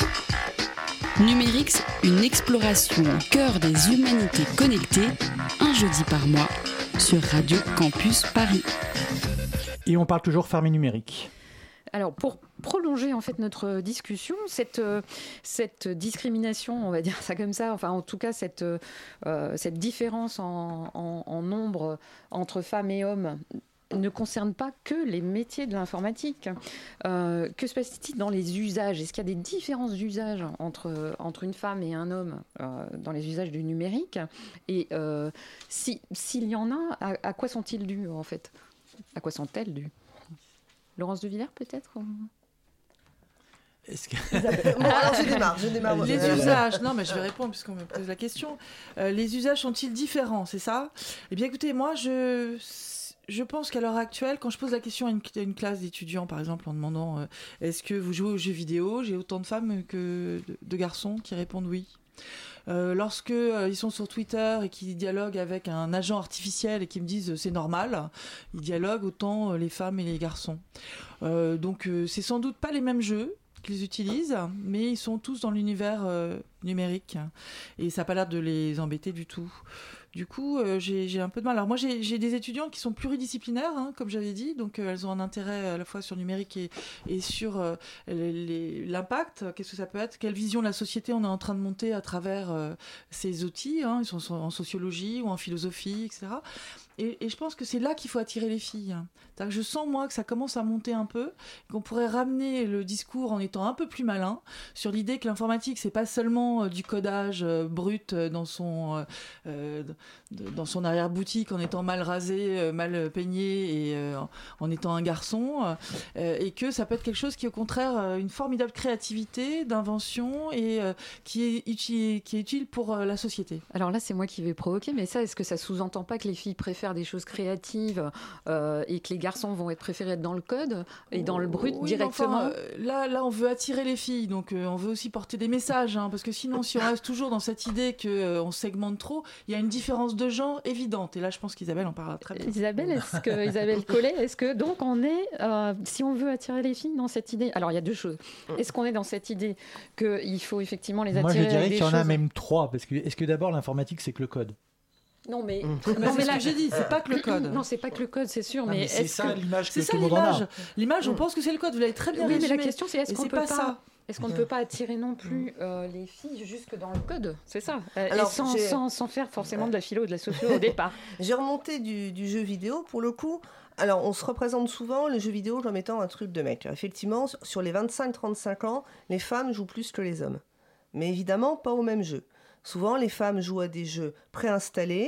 Numérix, une exploration au cœur des humanités connectées, un jeudi par mois sur Radio Campus Paris. Et on parle toujours famille numérique. Alors, pour prolonger en fait notre discussion, cette, euh, cette discrimination, on va dire ça comme ça, enfin en tout cas cette, euh, cette différence en, en, en nombre entre femmes et hommes ne concerne pas que les métiers de l'informatique. Euh, que se passe-t-il dans les usages ? Est-ce qu'il y a des différences d'usage entre, entre une femme et un homme euh, dans les usages du numérique ? Et euh, si, s'il y en a, à, à quoi sont-ils dus en fait ? À quoi sont-elles dues ? Laurence de Villers peut-être ? Est-ce que... Bon, alors je démarre, je démarre. Les usages, non mais je vais répondre puisqu'on me pose la question. Euh, les usages sont-ils différents, c'est ça ? Eh bien écoutez, moi je... Je pense qu'à l'heure actuelle, quand je pose la question à une, à une classe d'étudiants, par exemple, en demandant euh, est-ce que vous jouez aux jeux vidéo, j'ai autant de femmes que de, de garçons qui répondent oui. Euh, lorsque euh, ils sont sur Twitter et qu'ils dialoguent avec un agent artificiel et qu'ils me disent euh, c'est normal, ils dialoguent autant euh, les femmes et les garçons. Euh, donc euh, c'est sans doute pas les mêmes jeux qu'ils utilisent, mais ils sont tous dans l'univers euh, numérique et ça n'a pas l'air de les embêter du tout. Du coup, euh, j'ai, j'ai un peu de mal. Alors moi, j'ai, j'ai des étudiantes qui sont pluridisciplinaires, hein, comme j'avais dit, donc euh, elles ont un intérêt à la fois sur le numérique et, et sur euh, les, les, l'impact. Qu'est-ce que ça peut être ? Quelle vision de la société on est en train de monter à travers euh, ces outils, hein, ils sont en sociologie ou en philosophie, et cetera. Et, et je pense que c'est là qu'il faut attirer les filles. C'est-à-dire que je sens, moi, que ça commence à monter un peu, qu'on pourrait ramener le discours en étant un peu plus malin sur l'idée que l'informatique, c'est pas seulement euh, du codage euh, brut euh, dans son, euh, dans son arrière-boutique, en étant mal rasé, euh, mal peigné et euh, en étant un garçon, euh, et que ça peut être quelque chose qui est au contraire euh, une formidable créativité, d'invention, et euh, qui, est utile, qui est utile pour euh, la société. Alors là, c'est moi qui vais provoquer, mais ça, est-ce que ça sous-entend pas que les filles préfèrent des choses créatives euh, et que les garçons vont être préférés être dans le code et dans le brut oui, directement. Enfin, euh, là, là, on veut attirer les filles, donc euh, on veut aussi porter des messages, hein, parce que sinon, si on reste toujours dans cette idée qu'on euh, segmente trop, il y a une différence de genre évidente. Et là, je pense qu'Isabelle en parlera très bien. Isabelle, est-ce que Isabelle Collet, est-ce que donc on est, euh, si on veut attirer les filles dans cette idée, alors il y a deux choses. Est-ce qu'on est dans cette idée qu'il faut effectivement les attirer? Moi, je dirais avec qu'il des y en a choses... même trois, parce que est-ce que d'abord l'informatique c'est que le code? Non mais, Mmh. non, mais mais c'est là, ce que j'ai dit, c'est pas que le code. Non, c'est pas que le code, c'est sûr. Non, mais, mais c'est est-ce ça que... l'image que C'est ça tout le monde en l'image. a. L'image, on pense que c'est le code. Vous l'avez très bien Oui, résumé. mais la question c'est est-ce Et qu'on c'est peut pas pas, ça. est-ce qu'on ne peut pas attirer non plus euh, les filles jusque dans le code? C'est ça. Euh, Alors, et sans, j'ai- sans, sans faire forcément de la philo ou de la socio au départ. J'ai remonté du, du jeu vidéo pour le coup. Alors, on se représente souvent le jeu vidéo comme étant un truc de mec. Effectivement, sur- sur les vingt-cinq trente-cinq ans, les femmes jouent plus que les hommes. Mais évidemment, pas au même jeu. Souvent, les femmes jouent à des jeux préinstallés.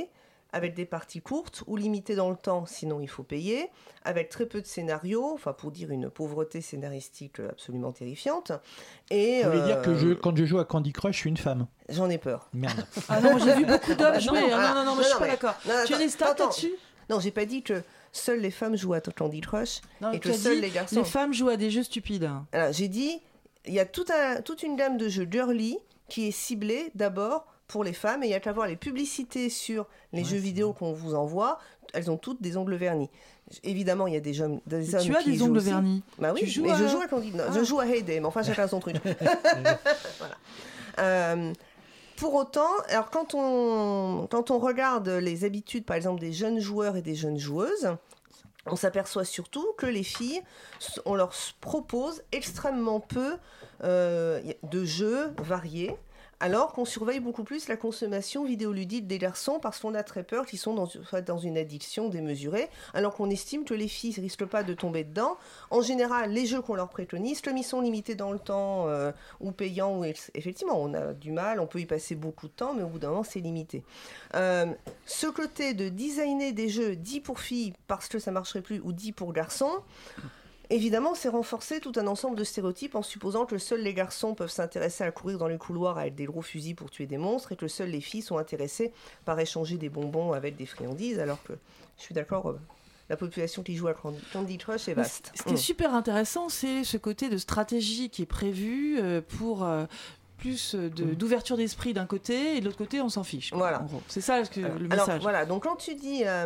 avec des parties courtes ou limitées dans le temps, sinon il faut payer, avec très peu de scénarios, enfin pour dire une pauvreté scénaristique absolument terrifiante. Et, Vous voulez euh, dire que je, quand je joue à Candy Crush, je suis une femme? J'en ai peur. Merde. Ah non, moi, j'ai vu beaucoup d'hommes jouer. non, Ah non, non, non, moi, je suis pas mais- d'accord. non, Tu as attends, des stats attends. là-dessus? Non, j'ai pas dit que seules les femmes jouent à Candy Crush Non, et tu que as seuls dit, les garçons. les femmes jouent à des jeux stupides. Alors, j'ai dit, il y a tout un, toute une gamme de jeux girly qui est ciblée d'abord pour les femmes, et il y a qu'à voir les publicités sur les jeux vidéo qu'on vous envoie, elles ont toutes des ongles vernis. Évidemment, il y a des, jeunes, des Mais hommes tu as qui des jouent ongles aussi. vernis. Bah oui, Tu joues mais à- je joue à Candy. non, Ah. Je joue à Hay Day, mais enfin chacun son truc. Voilà. Euh, pour autant, alors quand on, quand on regarde les habitudes, par exemple, des jeunes joueurs et des jeunes joueuses, on s'aperçoit surtout que les filles, on leur propose extrêmement peu euh, de jeux variés, alors qu'on surveille beaucoup plus la consommation vidéoludique des garçons parce qu'on a très peur qu'ils sont dans, soit dans une addiction démesurée, alors qu'on estime que les filles ne risquent pas de tomber dedans. En général, les jeux qu'on leur préconise, comme ils sont limités dans le temps euh, ou payants, ou effectivement, on a du mal, on peut y passer beaucoup de temps, mais au bout d'un moment, c'est limité. Euh, ce côté de designer des jeux dits pour filles parce que ça ne marcherait plus ou dits pour garçons, évidemment, c'est renforcer tout un ensemble de stéréotypes en supposant que seuls les garçons peuvent s'intéresser à courir dans les couloirs avec des gros fusils pour tuer des monstres et que seules les filles sont intéressées par échanger des bonbons avec des friandises, alors que, je suis d'accord, euh, la population qui joue à Candy Crush est vaste. Ce qui est Mmh. super intéressant, c'est ce côté de stratégie qui est prévu euh, pour euh, plus de- d'ouverture d'esprit d'un côté et de l'autre côté, on s'en fiche. Voilà. En gros. C'est ça ce que- Alors, le alors, message. voilà, donc quand tu dis... euh,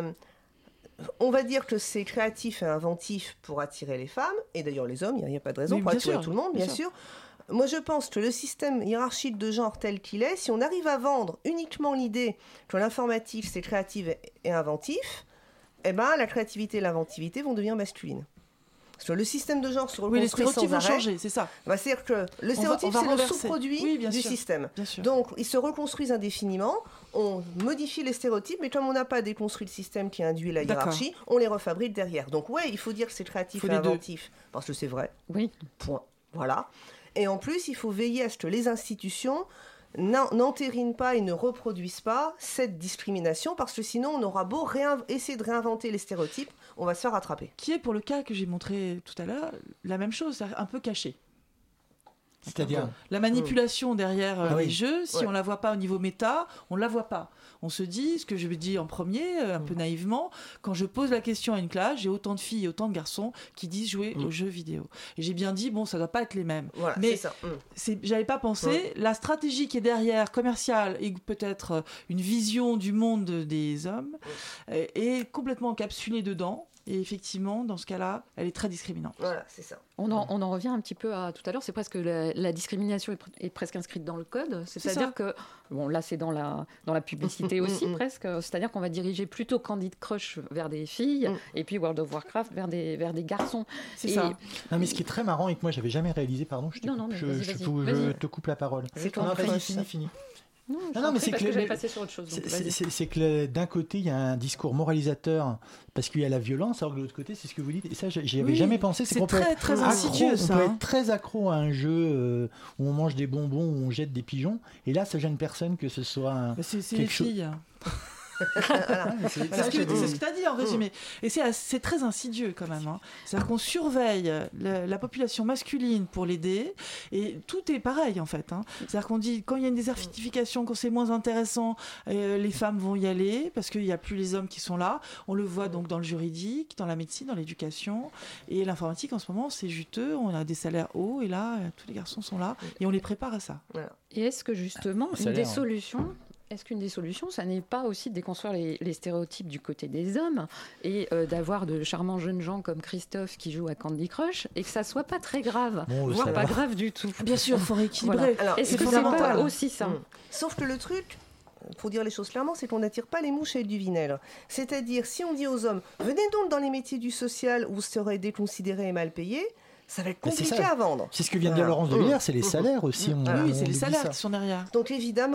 on va dire que c'est créatif et inventif pour attirer les femmes, et d'ailleurs les hommes, il n'y a, a pas de raison Oui, pour bien attirer sûr, tout le monde, bien, bien sûr. Moi, je pense que le système hiérarchique de genre tel qu'il est, si on arrive à vendre uniquement l'idée que l'informatique, c'est créatif et- et inventif, eh ben, la créativité et l'inventivité vont devenir masculines. Parce que le système de genre se Oui, les reconstruit stéréotypes vont sans arrêt. changer, c'est ça. Bah, c'est-à-dire que le On va- stéréotype, on va c'est le renverser. sous-produit Oui, bien du sûr, système. bien sûr. Donc, ils se reconstruisent indéfiniment, on modifie les stéréotypes, mais comme on n'a pas déconstruit le système qui induit la D'accord. hiérarchie, on les refabrique derrière. Donc, ouais, il faut dire que c'est créatif Faut et les deux. inventif, parce que c'est vrai. Oui. Point. Voilà. Et en plus, il faut veiller à ce que les institutions n'en- n'entérinent pas et ne reproduisent pas cette discrimination, parce que sinon, on aura beau réin- essayer de réinventer les stéréotypes, on va se faire rattraper. Qui est pour le cas que j'ai montré tout à l'heure, la même chose, c'est-à-dire un peu caché. C'est-à-dire La manipulation derrière euh, Ah oui. les jeux, si Ouais. on la voit pas au niveau méta, on la voit pas. On se dit, ce que je dis en premier, euh, un peu naïvement, quand je pose la question à une classe, j'ai autant de filles et autant de garçons qui disent jouer Mm. aux jeux vidéo. Et j'ai bien dit, bon, ça doit pas être les mêmes. Voilà, Mais c'est ça. Mm. c'est, j'avais pas pensé, Ouais. la stratégie qui est derrière, commerciale, et peut-être euh, une vision du monde des hommes, euh, est complètement encapsulée dedans. Et effectivement, dans ce cas-là, elle est très discriminante. Voilà, c'est ça. On en, on en revient un petit peu à tout à l'heure, c'est presque la, la discrimination est, pr- est presque inscrite dans le code, c'est-à-dire ça. que, bon là c'est dans la, dans la publicité aussi Mm, mm. presque, c'est-à-dire qu'on va diriger plutôt Candy Crush vers des filles Mm. et puis World of Warcraft vers des, vers des garçons. C'est Et- ça. Non, mais ce qui est très marrant et que moi j'avais jamais réalisé, pardon, je te, Non, coupe, non, mais je, vas-y, je vas-y, te- vas-y. je te coupe la parole. C'est Non, ton vas-y, préface. fini, fini. Non, je Non, t'en non, mais prie, c'est parce que que, le- j'avais passé sur autre chose. donc C'est- vas-y. C'est c'est que le- d'un côté, il y a un discours moralisateur, parce qu'il y a la violence, alors que de l'autre côté, c'est ce que vous dites. Et ça, j'y avais Oui, jamais pensé. c'est qu'on peut très, être très accro- insidieux, On ça, peut hein. être très accro à un jeu euh, où on mange des bonbons, où on jette des pigeons. Et là, ça gêne personne que ce soit un, Bah, c'est c'est les quelque chose. filles. Ouais, mais c'est- C'est ce que c'est ce que tu as dit en résumé. Et c'est assez- c'est très insidieux quand même. hein. C'est-à-dire qu'on surveille la, la population masculine pour l'aider. Et tout est pareil en fait. hein. C'est-à-dire qu'on dit quand il y a une désertification, quand c'est moins intéressant, euh, les femmes vont y aller parce qu'il n'y a plus les hommes qui sont là. On le voit donc dans le juridique, dans la médecine, dans l'éducation. Et l'informatique en ce moment, c'est juteux. On a des salaires hauts et là, euh, tous les garçons sont là. Et on les prépare à ça. Et est-ce que justement, Ça a une des l'air, ouais. solutions, est-ce qu'une des solutions, ça n'est pas aussi de déconstruire les, les stéréotypes du côté des hommes et euh, d'avoir de charmants jeunes gens comme Christophe qui joue à Candy Crush et que ça soit pas très grave, Bon, voire ça pas va. grave du tout. Bien sûr, il faut rééquilibrer. Voilà. Alors, Est-ce c'est que c'est pas fondamental. aussi ça Mm. Sauf que le truc, pour dire les choses clairement, c'est qu'on n'attire pas les mouches avec du vinaigre. C'est-à-dire, si on dit aux hommes, venez donc dans les métiers du social où vous serez déconsidérés et mal payés, ça va être Mais c'est compliqué ça. à vendre. C'est ce que vient de dire Voilà. Laurence de Mm. Villers, c'est les salaires aussi. On, Oui, on c'est les oublie salaires ça. qui sont derrière. Donc évidemment,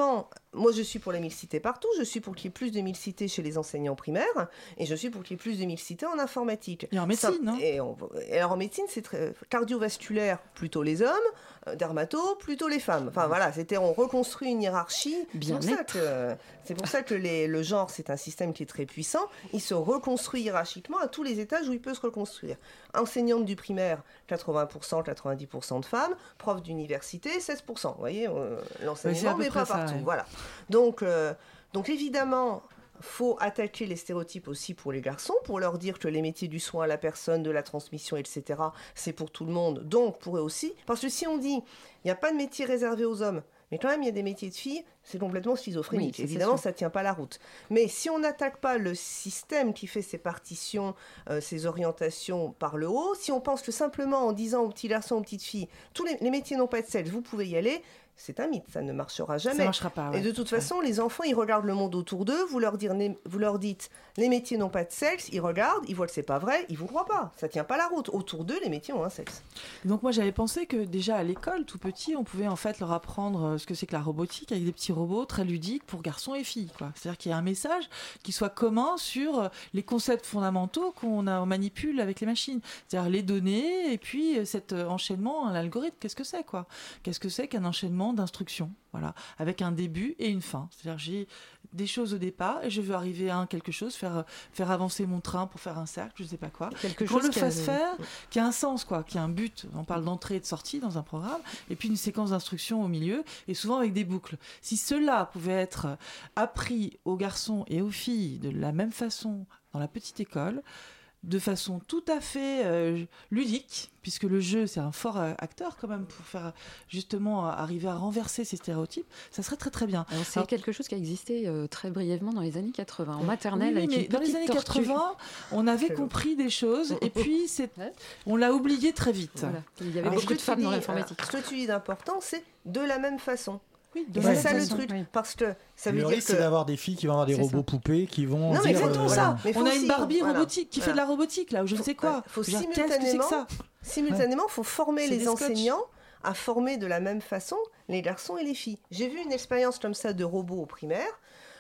moi, je suis pour la mixité partout. Je suis pour qu'il y ait plus de mixité chez les enseignants primaires. Et je suis pour qu'il y ait plus de mixité en informatique. Et en médecine, non ? et, on, et alors, en médecine, c'est très cardiovasculaire, plutôt les hommes. Euh, dermato, plutôt les femmes. Enfin, voilà, c'était, on reconstruit une hiérarchie. Bien c'est pour ça que, c'est pour ça que les, le genre, c'est un système qui est très puissant. Il se reconstruit hiérarchiquement à tous les étages où il peut se reconstruire. Enseignante du primaire, quatre-vingts pour cent, quatre-vingt-dix pour cent de femmes. Prof d'université, seize pour cent. Vous voyez, euh, l'enseignement, mais pas ça, partout. Ouais. Voilà. Donc, euh, donc évidemment, faut attaquer les stéréotypes aussi pour les garçons, pour leur dire que les métiers du soin à la personne, de la transmission, et cetera, c'est pour tout le monde, donc pour eux aussi. Parce que si on dit, il n'y a pas de métier réservé aux hommes, mais quand même, il y a des métiers de filles, c'est complètement schizophrénique. Oui, évidemment, ça ne tient pas la route. Mais si on n'attaque pas le système qui fait ces partitions, euh, ces orientations par le haut, si on pense que simplement en disant aux petits garçons, aux petites filles, tous les, les métiers n'ont pas de sexe, vous pouvez y aller, c'est un mythe, ça ne marchera jamais. Ça marchera pas, ouais. Et de toute façon, ouais. les enfants, ils regardent le monde autour d'eux, vous leur, dire, vous leur dites, les métiers n'ont pas de sexe, ils regardent, ils voient que c'est pas vrai, ils vous croient pas, ça tient pas la route. Autour d'eux, les métiers ont un sexe. Donc moi, j'avais pensé que déjà à l'école, tout petit, on pouvait en fait leur apprendre ce que c'est que la robotique avec des petits robots très ludiques pour garçons et filles, quoi. C'est-à-dire qu'il y a un message qui soit commun sur les concepts fondamentaux qu'on a, on manipule avec les machines. C'est-à-dire les données et puis cet enchaînement, l'algorithme, qu'est-ce que c'est, quoi ? Qu'est-ce que c'est qu'un enchaînement d'instructions ? Voilà, avec un début et une fin. C'est-à-dire j'ai des choses au départ et je veux arriver à un quelque chose, faire, faire avancer mon train pour faire un cercle, je ne sais pas quoi. Quelque Qu'on chose le qui fasse a... faire, qui a un sens, quoi, qui a un but. On parle d'entrée et de sortie dans un programme, et puis une séquence d'instruction au milieu, et souvent avec des boucles. Si cela pouvait être appris aux garçons et aux filles de la même façon dans la petite école, de façon tout à fait euh, ludique, puisque le jeu, c'est un fort euh, acteur quand même pour faire justement euh, arriver à renverser ces stéréotypes, ça serait très très bien. Alors, c'est Alors, quelque chose qui a existé euh, très brièvement dans les années quatre-vingts, en maternelle. Oui, oui, avec mais une dans les années tortue. quatre-vingts, on avait compris des choses, et puis c'est... on l'a oublié très vite. Voilà. Il y avait Alors, beaucoup de femmes dis, dans l'informatique. Alors, ce que tu dis d'important, c'est de la même façon. Oui, et c'est ça façon, le truc, oui. Parce que ça veut le dire risque, que... c'est d'avoir des filles qui vont avoir des c'est robots ça. poupées qui vont non, dire... exactement euh, ça. Mais on a aussi, une Barbie voilà. robotique qui voilà. fait de la robotique, là, ou je ne sais quoi. Il faut je veux dire, simultanément, qu'est-ce que c'est que ça simultanément, faut former c'est les enseignants à former de la même façon les garçons et les filles. J'ai vu une expérience comme ça de robots au primaire,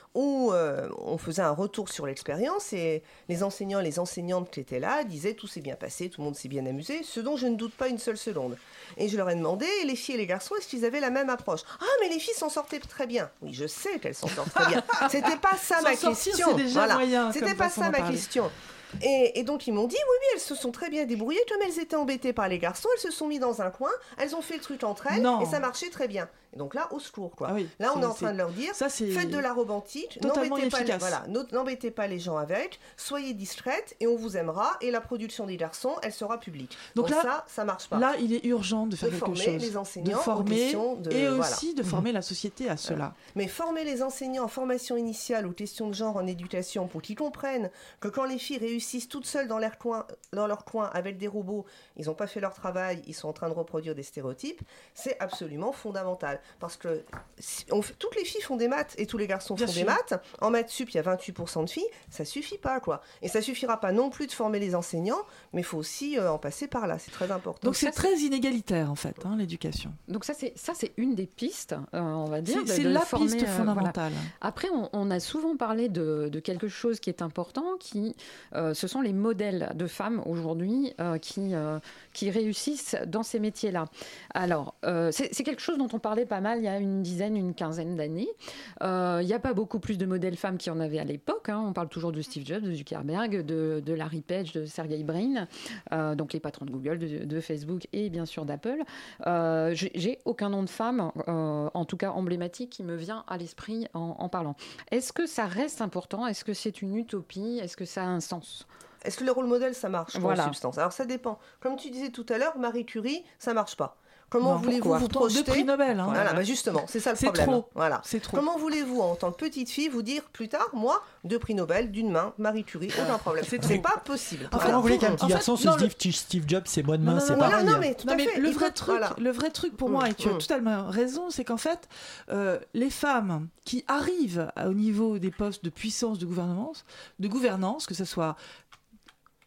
où euh, on faisait un retour sur l'expérience et les enseignants et les enseignantes qui étaient là disaient tout s'est bien passé, tout le monde s'est bien amusé, ce dont je ne doute pas une seule seconde. Et je leur ai demandé, les filles et les garçons, est-ce qu'ils avaient la même approche ? Ah, mais les filles s'en sortaient très bien. Oui, je sais qu'elles s'en sortent très bien. C'était pas ça ma sortir, question. C'est déjà voilà. moyen, C'était pas ça ma question. Et, et donc ils m'ont dit, oui, oui, elles se sont très bien débrouillées, comme elles étaient embêtées par les garçons, elles se sont mises dans un coin, elles ont fait le truc entre elles, non. et ça marchait très bien. Et donc là, au secours, quoi. Ah oui, là, on est en train de leur dire, ça, faites de la romantique, n'embêtez pas, les, voilà, n'embêtez pas les gens avec, soyez discrètes, et on vous aimera, et la production des garçons, elle sera publique. Donc, donc là, ça, ça marche pas. Là, il est urgent de faire de quelque former chose. les enseignants de former, de, et voilà. aussi de former la société à cela. Voilà. Mais former les enseignants en formation initiale aux questions de genre en éducation, pour qu'ils comprennent que quand les filles réussissent toutes seules dans leur coin, dans leur coin avec des robots, ils n'ont pas fait leur travail, ils sont en train de reproduire des stéréotypes, c'est absolument fondamental. Parce que on fait, toutes les filles font des maths et tous les garçons Bien font sûr. des maths. En maths sup, il y a vingt-huit pour cent de filles, ça suffit pas, quoi. Et ça suffira pas non plus de former les enseignants, mais il faut aussi euh, en passer par là, c'est très important. Donc, Donc c'est ça, très c'est... inégalitaire en fait, hein, l'éducation. Donc ça c'est, ça, c'est une des pistes, euh, on va dire. C'est, de, c'est de la former, piste fondamentale. Euh, voilà. Après, on, on a souvent parlé de, de quelque chose qui est important, qui, euh, ce sont les modèles de femmes aujourd'hui euh, qui, euh, qui réussissent dans ces métiers-là. Alors, euh, c'est, c'est quelque chose dont on parlait pas mal il y a une dizaine, une quinzaine d'années. Il euh, n'y a pas beaucoup plus de modèles femmes qu'il y en avait à l'époque. Hein. On parle toujours de Steve Jobs, de Zuckerberg, de, de Larry Page, de Sergey Brin, euh, donc les patrons de Google, de, de Facebook et bien sûr d'Apple. Euh, j'ai, j'ai aucun nom de femme, euh, en tout cas emblématique, qui me vient à l'esprit en, en parlant. Est-ce que ça reste important ? Est-ce que c'est une utopie ? Est-ce que ça a un sens ? Est-ce que le rôle modèle, ça marche voilà. en substance ? Alors ça dépend. Comme tu disais tout à l'heure, Marie Curie, ça marche pas. Comment non, voulez-vous vous projeter ? Deux prix Nobel. Hein. Voilà, bah justement, c'est ça le c'est problème. Trop. Voilà. C'est trop. Comment voulez-vous, en tant que petite fille, vous dire plus tard, moi, deux prix Nobel d'une main, Marie Curie, aucun problème. C'est, c'est pas possible. En fait, vous voulez qu'un petit garçon se dise le... Steve Jobs, c'est moi de main, non, non, c'est non, pareil. Non, mais tout non, à mais fait. Le vrai, faut... truc, voilà. le vrai truc pour mmh. moi, et tu as mmh. totalement raison, c'est qu'en fait, euh, les femmes qui arrivent au niveau des postes de puissance de gouvernance, de gouvernance, que ce soit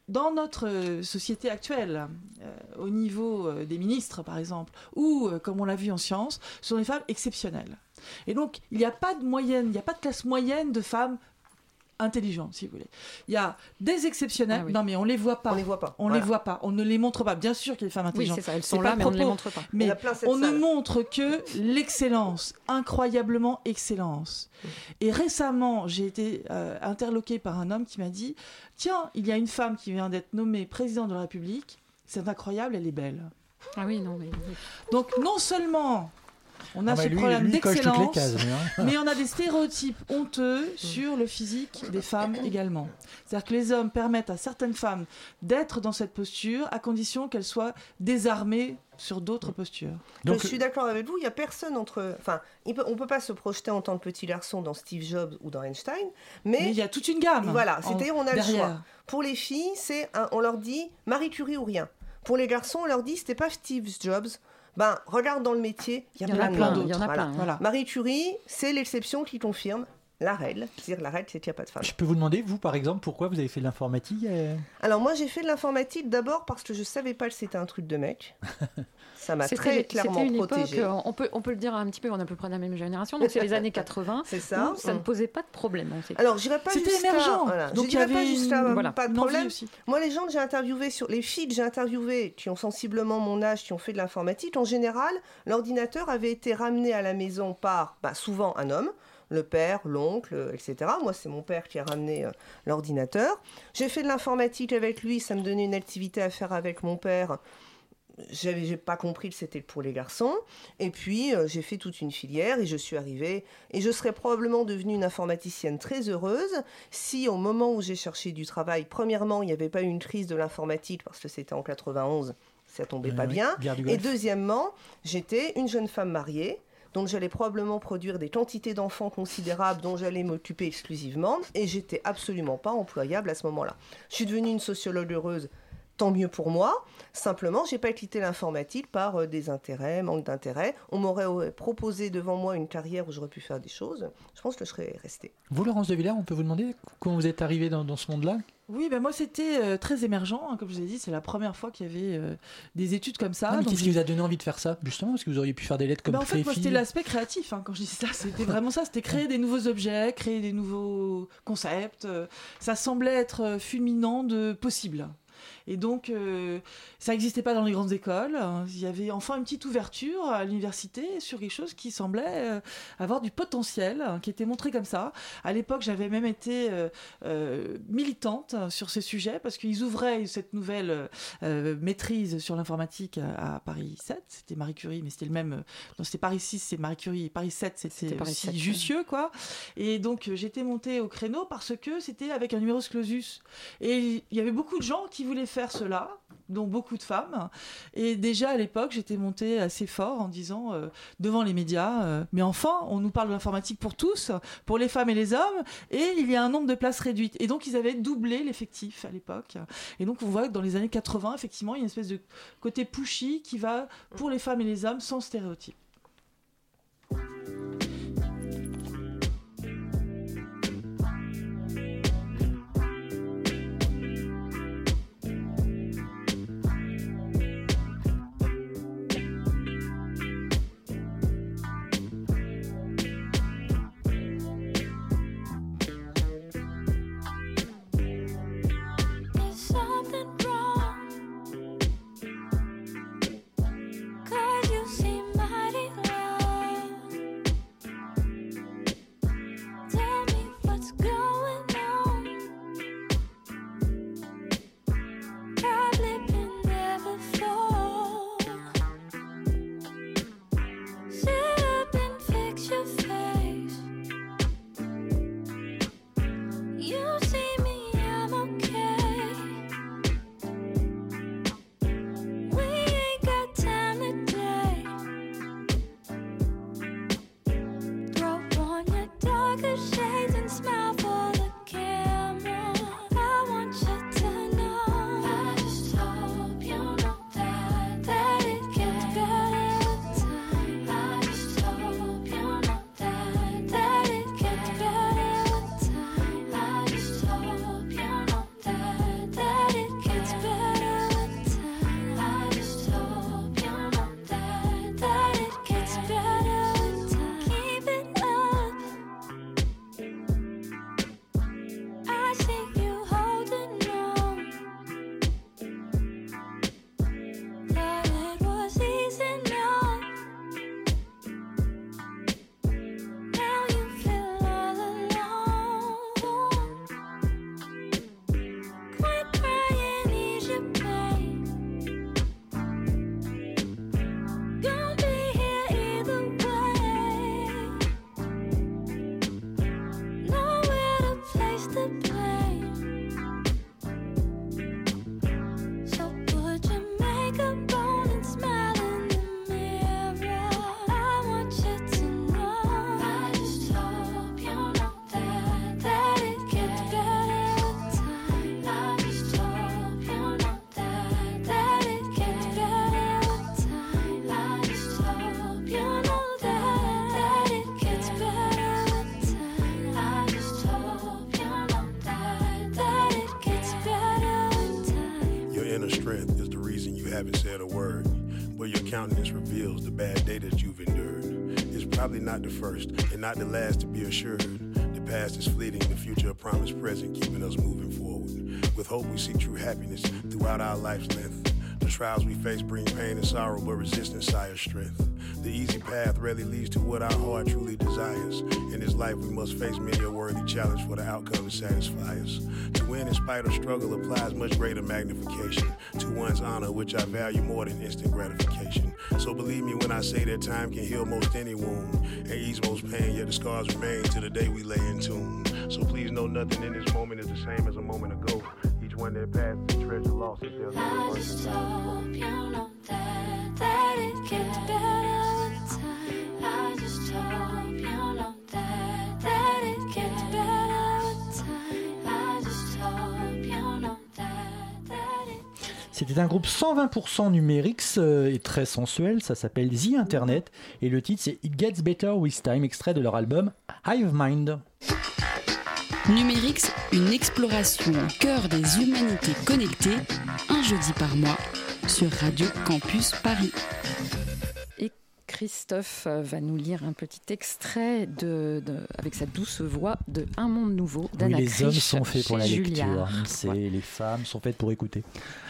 dans notre euh, société actuelle, euh, au niveau euh, des ministres par exemple, ou euh, comme on l'a vu en sciences, ce sont des femmes exceptionnelles. Et donc il n'y a pas de moyenne, il n'y a pas de classe moyenne de femmes intelligentes, si vous voulez. Il y a des exceptionnels, Ah oui. non mais on les voit pas. On les voit pas. On Voilà. les voit pas. On ne les montre pas. Bien sûr qu'il y a des femmes Oui, intelligentes. c'est ça, elles C'est sont pas là, le mais on ne les propos. montre pas. Mais Il y a plein cette on ne salle. montre que l'excellence, incroyablement excellence. Et récemment, j'ai été euh, interloquée par un homme qui m'a dit « Tiens, il y a une femme qui vient d'être nommée présidente de la République. C'est incroyable, elle est belle. » Ah oui, non, mais... Donc non seulement on a Ah bah ce lui- problème lui, il coche toutes les d'excellence, cases, lui, hein. mais on a des stéréotypes honteux sur le physique des femmes également. C'est-à-dire que les hommes permettent à certaines femmes d'être dans cette posture à condition qu'elles soient désarmées sur d'autres postures. Donc, je suis d'accord avec vous, il n'y a personne entre... Enfin, il peut- on ne peut pas se projeter en tant que petit garçon dans Steve Jobs ou dans Einstein, mais... Mais il y a toute une gamme. Voilà, en- c'est-à-dire on a derrière. le choix. Pour les filles, c'est un- on leur dit Marie Curie ou rien. Pour les garçons, on leur dit c'était pas Steve Jobs. Ben, regarde dans le métier, il y a Il y en a plein, de plein monde. d'autres. Il y en a Voilà. plein, hein. Voilà. Marie Curie, c'est l'exception qui confirme la règle. C'est-à-dire la règle, c'est qu'il n'y a pas de femme. Je peux vous demander, vous par exemple, pourquoi vous avez fait de l'informatique euh Alors moi, j'ai fait de l'informatique d'abord parce que je savais pas que c'était un truc de mec. Ça m'a C'était- très clairement c'était une protégée. époque, euh, on peut, on peut le dire un petit peu, on est à peu près de la même génération, donc c'est les années quatre-vingts. C'est ça. où ça ne posait pas de problème. En fait. Alors, j'irai pas C'était jusqu'à... émergent. Voilà. Donc, je il y dirais pas avait jusqu'à une- voilà, pas de une envie problème. aussi. Moi, les gens que j'ai interviewés, sur les filles que j'ai interviewées, qui ont sensiblement mon âge, qui ont fait de l'informatique, en général, l'ordinateur avait été ramené à la maison par, bah, souvent, un homme, le père, l'oncle, et cetera. Moi, c'est mon père qui a ramené euh, l'ordinateur. J'ai fait de l'informatique avec lui, ça me donnait une activité à faire avec mon père. J'avais j'ai pas compris que c'était pour les garçons. Et puis, euh, j'ai fait toute une filière et je suis arrivée. Et je serais probablement devenue une informaticienne très heureuse si, au moment où j'ai cherché du travail, premièrement, il n'y avait pas eu une crise de l'informatique parce que c'était en quatre-vingt-onze, ça tombait Euh, pas oui, bien. guerre du Et Golfe. deuxièmement, j'étais une jeune femme mariée. Donc j'allais probablement produire des quantités d'enfants considérables dont j'allais m'occuper exclusivement. Et j'étais absolument pas employable à ce moment-là. Je suis devenue une sociologue heureuse. Tant mieux pour moi. Simplement, j'ai pas quitté l'informatique par euh, des intérêts, manque d'intérêt. On m'aurait euh, proposé devant moi une carrière où j'aurais pu faire des choses. Je pense que je serais restée. Vous, Laurence de Villers, on peut vous demander comment vous êtes arrivée dans, dans ce monde-là? Oui, ben moi c'était euh, très émergent, hein, comme je vous ai dit, c'est la première fois qu'il y avait euh, des études comme ça. Non, mais donc qu'est-ce qui vous a donné envie de faire ça, justement? Parce que vous auriez pu faire des lettres comme Ben, en toutes fait, les moi, filles. c'était l'aspect créatif. Hein, quand je dis ça, c'était vraiment ça. C'était créer des nouveaux objets, créer des nouveaux concepts. euh, ça semblait être euh, fulminant de possible. Et donc, euh, ça n'existait pas dans les grandes écoles. Il y avait enfin une petite ouverture à l'université sur quelque chose qui semblait euh, avoir du potentiel, hein, qui était montré comme ça. À l'époque, j'avais même été euh, euh, militante sur ces sujets parce qu'ils ouvraient cette nouvelle euh, maîtrise sur l'informatique à, à Paris sept. C'était Marie Curie, mais c'était le même. euh, Non, c'était Paris six, c'est Marie Curie. Et Paris sept, c'était C'était Paris aussi sept, Jussieu, quoi. Et donc, euh, j'étais montée au créneau parce que c'était avec un numerus clausus. Et il y avait beaucoup de gens qui voulaient faire cela, dont beaucoup de femmes. Et déjà à l'époque, j'étais montée assez fort en disant euh, devant les médias, euh, mais enfin, on nous parle de l'informatique pour tous, pour les femmes et les hommes, et il y a un nombre de places réduites. Et donc, ils avaient doublé l'effectif à l'époque. Et donc, on voit que dans les années quatre-vingts, effectivement, il y a une espèce de côté pushy qui va pour les femmes et les hommes sans stéréotype. There's something wrong, 'cause you seem mighty haven't said a word, but your countenance reveals the bad day that you've endured. It's probably not the first and not the last to be assured. The past is fleeting, the future a promised present, keeping us moving forward. With hope we seek true happiness throughout our life's length. The trials we face bring pain and sorrow, but resistance sires strength. The easy path rarely leads to what our heart truly desires. In this life we must face many a worthy challenge for the outcome to satisfy us. To win in spite of struggle applies much greater magnification to one's honor, which I value more than instant gratification. So believe me when I say that time can heal most any wound and ease most pain, yet the scars remain till the day we lay in tune. So please know nothing in this moment is the same as a moment ago. Each one that passes is treasure lost. If there's I just hope you know that, that it gets better with time. I just hope you know that, that it gets better with time. I just hope you know that, that it... C'était un groupe cent vingt pour cent numérique euh, et très sensuel, ça s'appelle The Internet et le titre c'est It Gets Better With Time, extrait de leur album Hive Mind. Numérix, une exploration au cœur des humanités connectées, un jeudi par mois, sur Radio Campus Paris. Et Christophe va nous lire un petit extrait de, de, avec sa douce voix de Un monde nouveau d'Anna Oui, les Krisch hommes sont faits pour la Julliard. lecture, c'est, Ouais. les femmes sont faites pour écouter.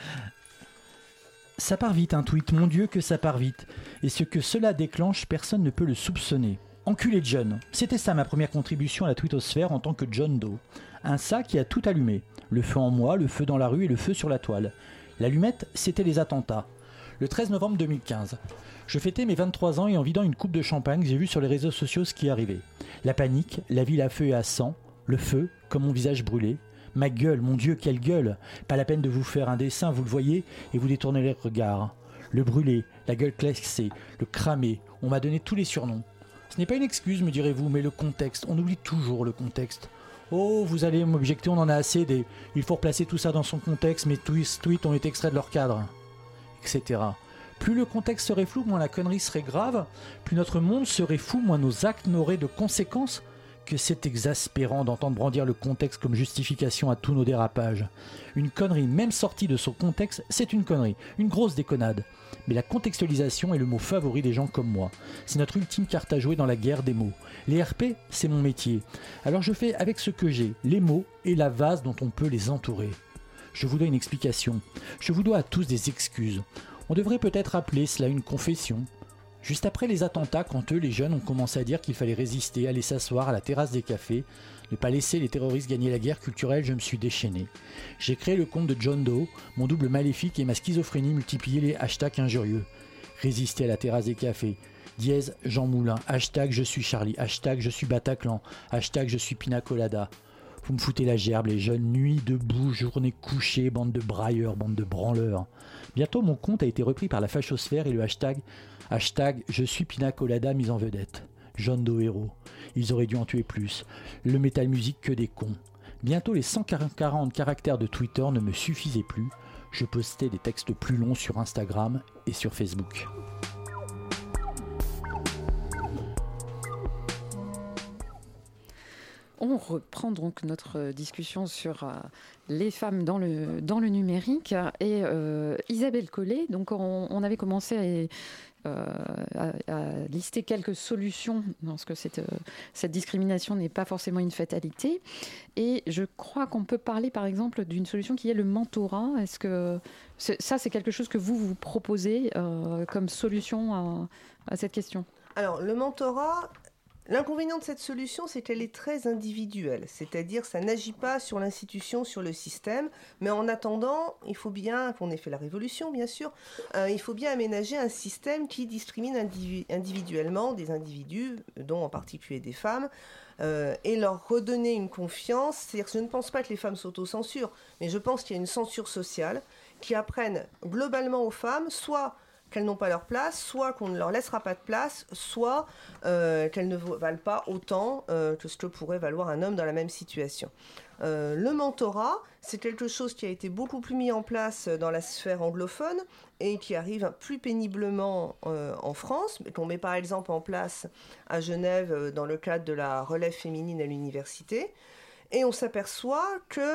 Ça part vite un tweet, mon Dieu que ça part vite. Et ce que cela déclenche, personne ne peut le soupçonner. Enculé de John. C'était ça ma première contribution à la twittosphère en tant que John Doe. Un ça qui a tout allumé. Le feu en moi, le feu dans la rue et le feu sur la toile. L'allumette, c'était les attentats. Le treize novembre deux mille quinze. Je fêtais mes vingt-trois ans et en vidant une coupe de champagne, j'ai vu sur les réseaux sociaux ce qui arrivait. La panique, la ville à feu et à sang, le feu, comme mon visage brûlé. Ma gueule, mon Dieu, quelle gueule! Pas la peine de vous faire un dessin, vous le voyez, et vous détournez les regards. Le brûlé, la gueule classée, le cramé, on m'a donné tous les surnoms. Ce n'est pas une excuse, me direz-vous, mais le contexte, on oublie toujours le contexte. Oh, vous allez m'objecter, on en a assez des... Il faut replacer tout ça dans son contexte, mes tweets, tweets ont été extraits de leur cadre, et cetera. Plus le contexte serait flou, moins la connerie serait grave, plus notre monde serait fou, moins nos actes n'auraient de conséquences. Que c'est exaspérant d'entendre brandir le contexte comme justification à tous nos dérapages. Une connerie, même sortie de son contexte, c'est une connerie, une grosse déconnade. Mais la contextualisation est le mot favori des gens comme moi. C'est notre ultime carte à jouer dans la guerre des mots. Les R P, c'est mon métier. Alors je fais avec ce que j'ai, les mots et la vase dont on peut les entourer. Je vous dois une explication. Je vous dois à tous des excuses. On devrait peut-être appeler cela une confession. Juste après les attentats, quand eux, les jeunes, ont commencé à dire qu'il fallait résister, aller s'asseoir à la terrasse des cafés, ne pas laisser les terroristes gagner la guerre culturelle, je me suis déchaîné. J'ai créé le compte de John Doe, mon double maléfique et ma schizophrénie multipliait les hashtags injurieux. Résister à la terrasse des cafés, dièse Jean Moulin, hashtag je suis Charlie, hashtag je suis Bataclan, hashtag je suis Pina Colada. Vous me foutez la gerbe, les jeunes, nuit debout, journée couchée, bande de brailleurs, bande de branleurs. Bientôt, mon compte a été repris par la fachosphère et le hashtag Hashtag je suis Pina Colada mis en vedette. John Doe héros. Ils auraient dû en tuer plus. Le métal musique que des cons. Bientôt les cent quarante caractères de Twitter ne me suffisaient plus. Je postais des textes plus longs sur Instagram et sur Facebook. On reprend donc notre discussion sur euh, les femmes dans le, dans le numérique. Et euh, Isabelle Collet, donc on, on avait commencé à, euh, à, à lister quelques solutions, parce que cette, cette discrimination n'est pas forcément une fatalité. Et je crois qu'on peut parler par exemple d'une solution qui est le mentorat. Est-ce que c'est, ça, c'est quelque chose que vous vous proposez euh, comme solution à, à cette question ? Alors, le mentorat... L'inconvénient de cette solution, c'est qu'elle est très individuelle, c'est-à-dire ça n'agit pas sur l'institution, sur le système, mais en attendant, il faut bien, qu'on ait fait la révolution bien sûr, euh, il faut bien aménager un système qui discrimine individu- individuellement des individus, dont en particulier des femmes, euh, et leur redonner une confiance. C'est-à-dire que je ne pense pas que les femmes s'autocensurent, mais je pense qu'il y a une censure sociale qui apprenne globalement aux femmes, soit qu'elles n'ont pas leur place, soit qu'on ne leur laissera pas de place, soit euh, qu'elles ne valent pas autant euh, que ce que pourrait valoir un homme dans la même situation. Euh, le mentorat, c'est quelque chose qui a été beaucoup plus mis en place dans la sphère anglophone et qui arrive plus péniblement euh, en France, mais qu'on met par exemple en place à Genève euh, dans le cadre de la relève féminine à l'université. Et on s'aperçoit que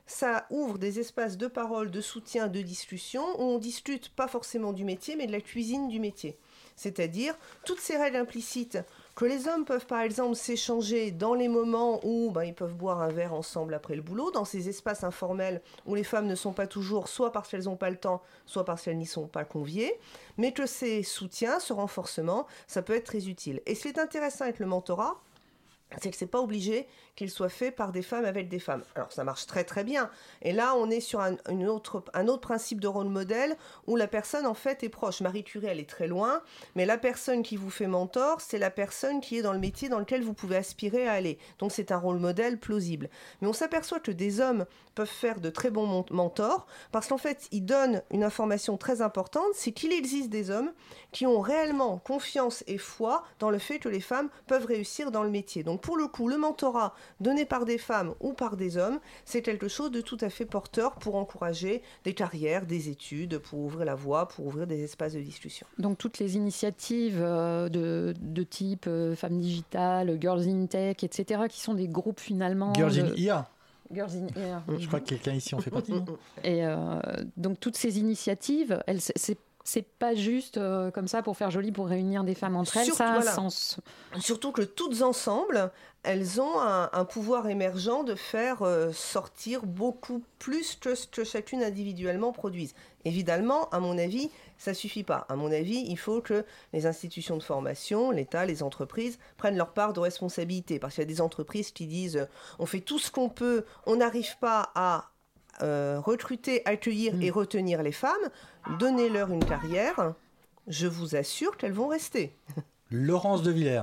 ça ouvre des espaces de parole, de soutien, de discussion, où on discute pas forcément du métier, mais de la cuisine du métier. C'est-à-dire, toutes ces règles implicites que les hommes peuvent par exemple s'échanger dans les moments où ben, ils peuvent boire un verre ensemble après le boulot, dans ces espaces informels où les femmes ne sont pas toujours, soit parce qu'elles n'ont pas le temps, soit parce qu'elles n'y sont pas conviées, mais que ces soutiens, ce renforcement, ça peut être très utile. Et ce qui est intéressant avec le mentorat, c'est que c'est pas obligé qu'il soit fait par des femmes avec des femmes. Alors ça marche très très bien. Et là on est sur un, une autre, un autre principe de rôle modèle où la personne en fait est proche. Marie Curie elle est très loin, mais la personne qui vous fait mentor, c'est la personne qui est dans le métier dans lequel vous pouvez aspirer à aller. Donc c'est un rôle modèle plausible. Mais on s'aperçoit que des hommes peuvent faire de très bons mentors parce qu'en fait ils donnent une information très importante, c'est qu'il existe des hommes qui ont réellement confiance et foi dans le fait que les femmes peuvent réussir dans le métier. Donc pour le coup, le mentorat donné par des femmes ou par des hommes, c'est quelque chose de tout à fait porteur pour encourager des carrières, des études, pour ouvrir la voie, pour ouvrir des espaces de discussion. Donc toutes les initiatives euh, de, de type euh, Femmes Digitales, Girls in Tech, et cetera, qui sont des groupes finalement... Girls de... in I A. Girls in I A. Je crois que quelqu'un ici en fait partie. Et euh, donc toutes ces initiatives, elles, c'est C'est pas juste euh, comme ça pour faire joli, pour réunir des femmes entre elles, Surtout, ça a voilà. un sens. Surtout que toutes ensemble, elles ont un, un pouvoir émergent de faire euh, sortir beaucoup plus que ce que chacune individuellement produise. Évidemment, à mon avis, ça suffit pas. À mon avis, il faut que les institutions de formation, l'État, les entreprises prennent leur part de responsabilité. Parce qu'il y a des entreprises qui disent euh, on fait tout ce qu'on peut, on n'arrive pas à Euh, recruter, accueillir mmh. et retenir les femmes, donnez-leur une carrière, je vous assure qu'elles vont rester. Laurence de Villers.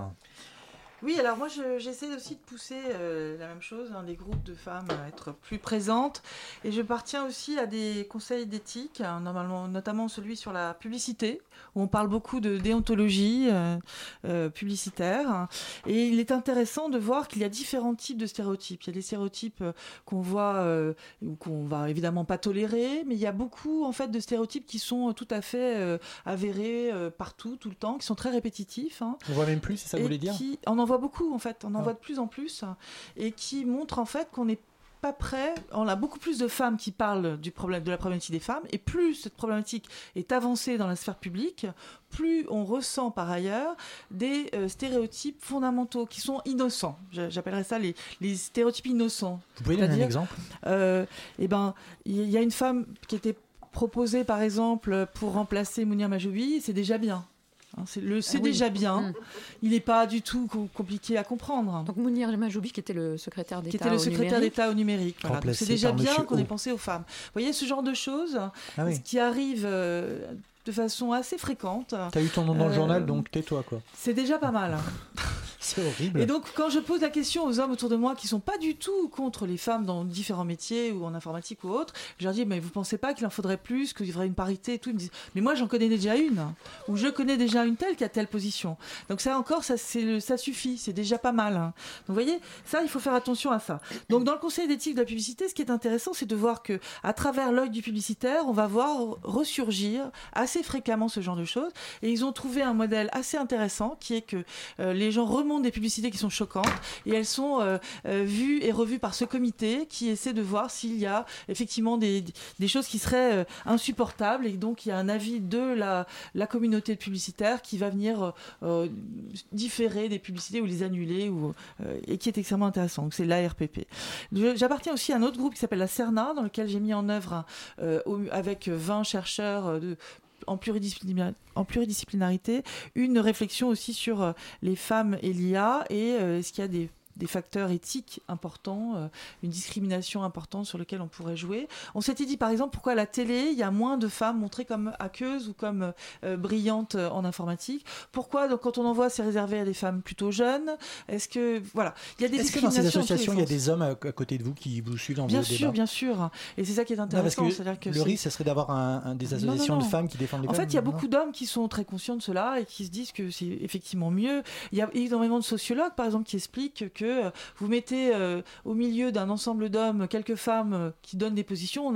Oui, alors moi je, j'essaie aussi de pousser euh, la même chose, hein, des groupes de femmes à être plus présentes, et je partiens aussi à des conseils d'éthique, hein, normalement, notamment celui sur la publicité, où on parle beaucoup de déontologie euh, euh, publicitaire, et il est intéressant de voir qu'il y a différents types de stéréotypes. Il y a des stéréotypes euh, qu'on voit, euh, qu'on va évidemment pas tolérer, mais il y a beaucoup en fait de stéréotypes qui sont tout à fait euh, avérés euh, partout, tout le temps, qui sont très répétitifs. Hein, on voit même plus, c'est ça que vous voulez dire qui, on en voit beaucoup en fait, on en ah. voit de plus en plus, et qui montrent en fait qu'on n'est pas prêt. On a beaucoup plus de femmes qui parlent du problème, de la problématique des femmes, et plus cette problématique est avancée dans la sphère publique, plus on ressent par ailleurs des euh, stéréotypes fondamentaux qui sont innocents. J'appellerais ça les, les stéréotypes innocents. Vous pouvez donner un exemple euh, Eh ben, il y a une femme qui était proposée par exemple pour remplacer Mounir Majoubi, c'est déjà bien. C'est, le, c'est ah oui. déjà bien. Mmh. Il n'est pas du tout co- compliqué à comprendre. Donc Mounir Majoubi, qui était le secrétaire d'État, qui était le secrétaire numérique. d'État au numérique. Voilà. Donc c'est déjà bien qu'on ait pensé aux femmes. Vous voyez ce genre de choses ah oui. qui arrivent euh, de façon assez fréquente. T'as eu ton nom dans euh, le journal, donc tais-toi quoi. C'est déjà pas mal. C'est horrible. Et donc, quand je pose la question aux hommes autour de moi qui ne sont pas du tout contre les femmes dans différents métiers ou en informatique ou autre, je leur dis, mais vous ne pensez pas qu'il en faudrait plus, qu'il y aurait une parité et tout? Ils me disent, mais moi, j'en connais déjà une, ou je connais déjà une telle qui a telle position. Donc ça encore, ça, c'est le, ça suffit, c'est déjà pas mal. Hein. Donc vous voyez, ça, il faut faire attention à ça. Donc dans le conseil d'éthique de la publicité, ce qui est intéressant, c'est de voir qu'à travers l'œil du publicitaire, on va voir ressurgir assez fréquemment ce genre de choses. Et ils ont trouvé un modèle assez intéressant, qui est que euh, les gens remontent des publicités qui sont choquantes et elles sont euh, euh, vues et revues par ce comité qui essaie de voir s'il y a effectivement des, des choses qui seraient euh, insupportables, et donc il y a un avis de la, la communauté de publicitaires qui va venir euh, différer des publicités ou les annuler, ou, euh, et qui est extrêmement intéressant. Donc c'est l'A R P P. Je, j'appartiens aussi à un autre groupe qui s'appelle la CERNA, dans lequel j'ai mis en œuvre euh, avec vingt chercheurs de En, pluridisciplinar- en pluridisciplinarité, une réflexion aussi sur euh, les femmes et l'I A, et euh, est-ce qu'il y a des, des facteurs éthiques importants, euh, une discrimination importante sur lequel on pourrait jouer. On s'était dit par exemple pourquoi à la télé il y a moins de femmes montrées comme hackeuses ou comme euh, brillantes en informatique. Pourquoi donc quand on en voit c'est réservé à des femmes plutôt jeunes. Est-ce que voilà, il y a des Est-ce que dans discriminations. ces associations il y a des hommes à, à côté de vous qui vous suivent dans bien vos sûr, débats? Bien sûr, bien sûr. Et c'est ça qui est intéressant. Non, parce que c'est-à-dire que le c'est... risque, ce serait d'avoir un, un, des associations non, non, non. de femmes qui défendent les en femmes. En fait, il y a non beaucoup d'hommes qui sont très conscients de cela et qui se disent que c'est effectivement mieux. Il y a énormément de sociologues, par exemple, qui expliquent que vous mettez euh, au milieu d'un ensemble d'hommes quelques femmes euh, qui donnent des positions. On a,